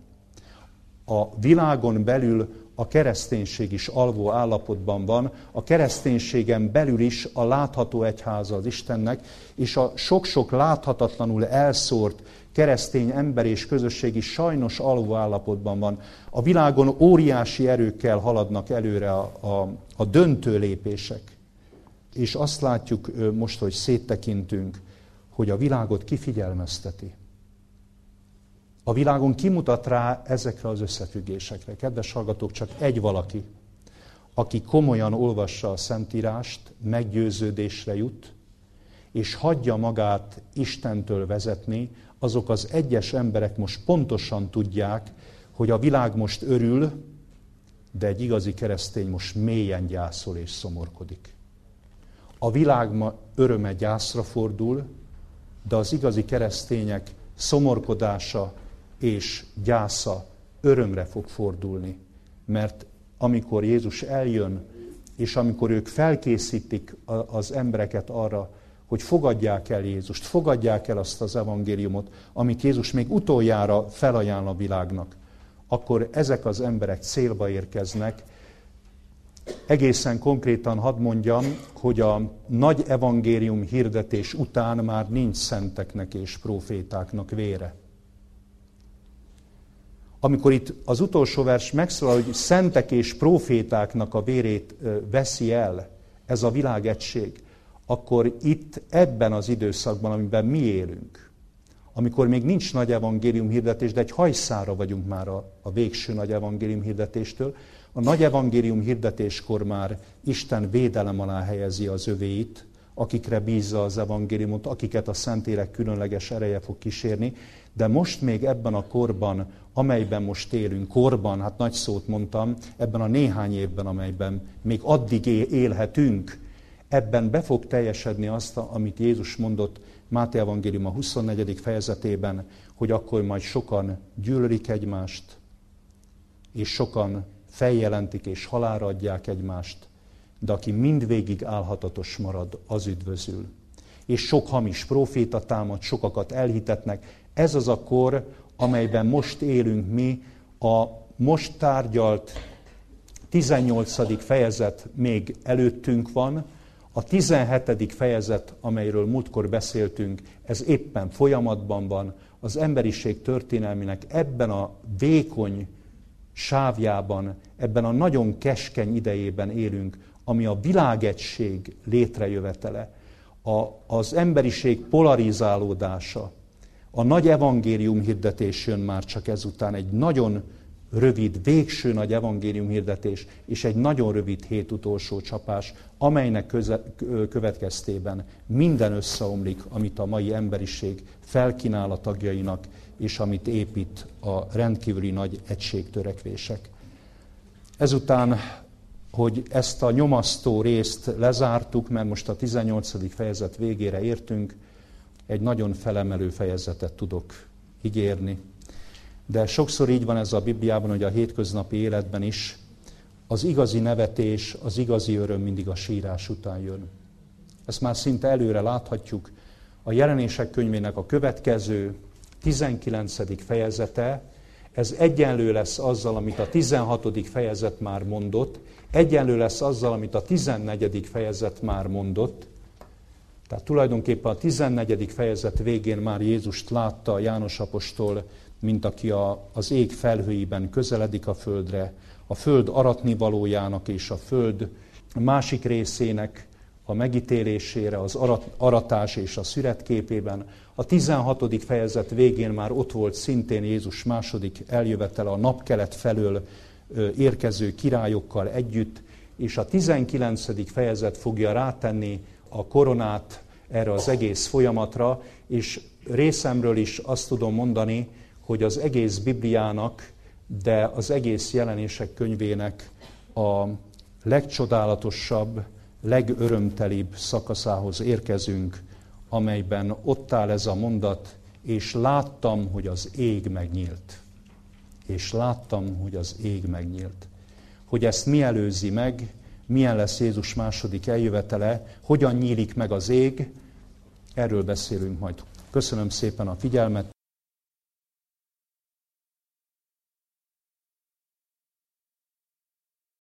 A világon belül a kereszténység is alvó állapotban van, a kereszténységen belül is a látható egyháza az Istennek, és a sok-sok láthatatlanul elszórt keresztény ember és közösség is sajnos alvó állapotban van. A világon óriási erőkkel haladnak előre a, a, a döntő lépések. És azt látjuk most, hogy széttekintünk, hogy a világot kifigyelmezteti. A világon kimutat rá ezekre az összefüggésekre. Kedves hallgatók, csak egy valaki, aki komolyan olvassa a Szentírást, meggyőződésre jut, és hagyja magát Istentől vezetni, azok az egyes emberek most pontosan tudják, hogy a világ most örül, de egy igazi keresztény most mélyen gyászol és szomorkodik. A világ ma öröme gyászra fordul, de az igazi keresztények szomorkodása és gyásza örömre fog fordulni. Mert amikor Jézus eljön, és amikor ők felkészítik az embereket arra, hogy fogadják el Jézust, fogadják el azt az evangéliumot, amit Jézus még utoljára felajánl a világnak, akkor ezek az emberek célba érkeznek. Egészen konkrétan hadd mondjam, hogy a nagy evangélium hirdetés után már nincs szenteknek és prófétáknak vére. Amikor itt az utolsó vers megszólal, hogy szentek és prófétáknak a vérét veszi el ez a világegység, akkor itt ebben az időszakban, amiben mi élünk, amikor még nincs nagy evangélium hirdetés, de egy hajszára vagyunk már a, a végső nagy evangélium hirdetéstől, a nagy evangélium hirdetéskor már Isten védelem alá helyezi az övéit, akikre bízza az evangéliumot, akiket a Szentlélek különleges ereje fog kísérni, de most még ebben a korban, amelyben most élünk, korban, hát nagy szót mondtam, ebben a néhány évben, amelyben még addig élhetünk, ebben be fog teljesedni azt, amit Jézus mondott Máté evangélium a huszonnegyedik fejezetében, hogy akkor majd sokan gyűlölik egymást, és sokan feljelentik és halálra adják egymást, de aki mindvégig álhatatos marad, az üdvözül. És sok hamis próféta támad, sokakat elhitetnek. Ez az a kor, amelyben most élünk mi, a most tárgyalt tizennyolcadik fejezet még előttünk van, a tizenhetedik fejezet, amelyről múltkor beszéltünk, ez éppen folyamatban van, az emberiség történelmének ebben a vékony sávjában, ebben a nagyon keskeny idejében élünk, ami a világegység létrejövetele, a, az emberiség polarizálódása, a nagy evangélium hirdetés jön már csak ezután, egy nagyon rövid, végső nagy evangélium hirdetés, és egy nagyon rövid hét utolsó csapás, amelynek köze, következtében minden összeomlik, amit a mai emberiség felkínál a tagjainak, és amit épít a rendkívüli nagy egységtörekvések. Ezután, hogy ezt a nyomasztó részt lezártuk, mert most a tizennyolcadik fejezet végére értünk, egy nagyon felemelő fejezetet tudok ígérni. De sokszor így van ez a Bibliában, hogy a hétköznapi életben is az igazi nevetés, az igazi öröm mindig a sírás után jön. Ezt már szinte előre láthatjuk. A Jelenések könyvének a következő tizenkilencedik fejezete, ez egyenlő lesz azzal, amit a tizenhatodik fejezet már mondott, egyenlő lesz azzal, amit a tizennegyedik fejezet már mondott. Tehát tulajdonképpen a tizennegyedik fejezet végén már Jézust látta János apostol, mint aki a, az ég felhőiben közeledik a földre, a föld aratnivalójának és a föld másik részének a megítélésére, az arat, aratás és a szüret képében. A tizenhatodik fejezet végén már ott volt szintén Jézus második eljövetele a napkelet felől érkező királyokkal együtt, és a tizenkilencedik fejezet fogja rátenni a koronát erre az egész folyamatra, és részemről is azt tudom mondani, hogy az egész Bibliának, de az egész Jelenések könyvének a legcsodálatosabb, legörömtelibb szakaszához érkezünk, amelyben ott áll ez a mondat, és láttam, hogy az ég megnyílt. És láttam, hogy az ég megnyílt. Hogy ezt mi előzi meg, milyen lesz Jézus második eljövetele, hogyan nyílik meg az ég, erről beszélünk majd. Köszönöm szépen a figyelmet.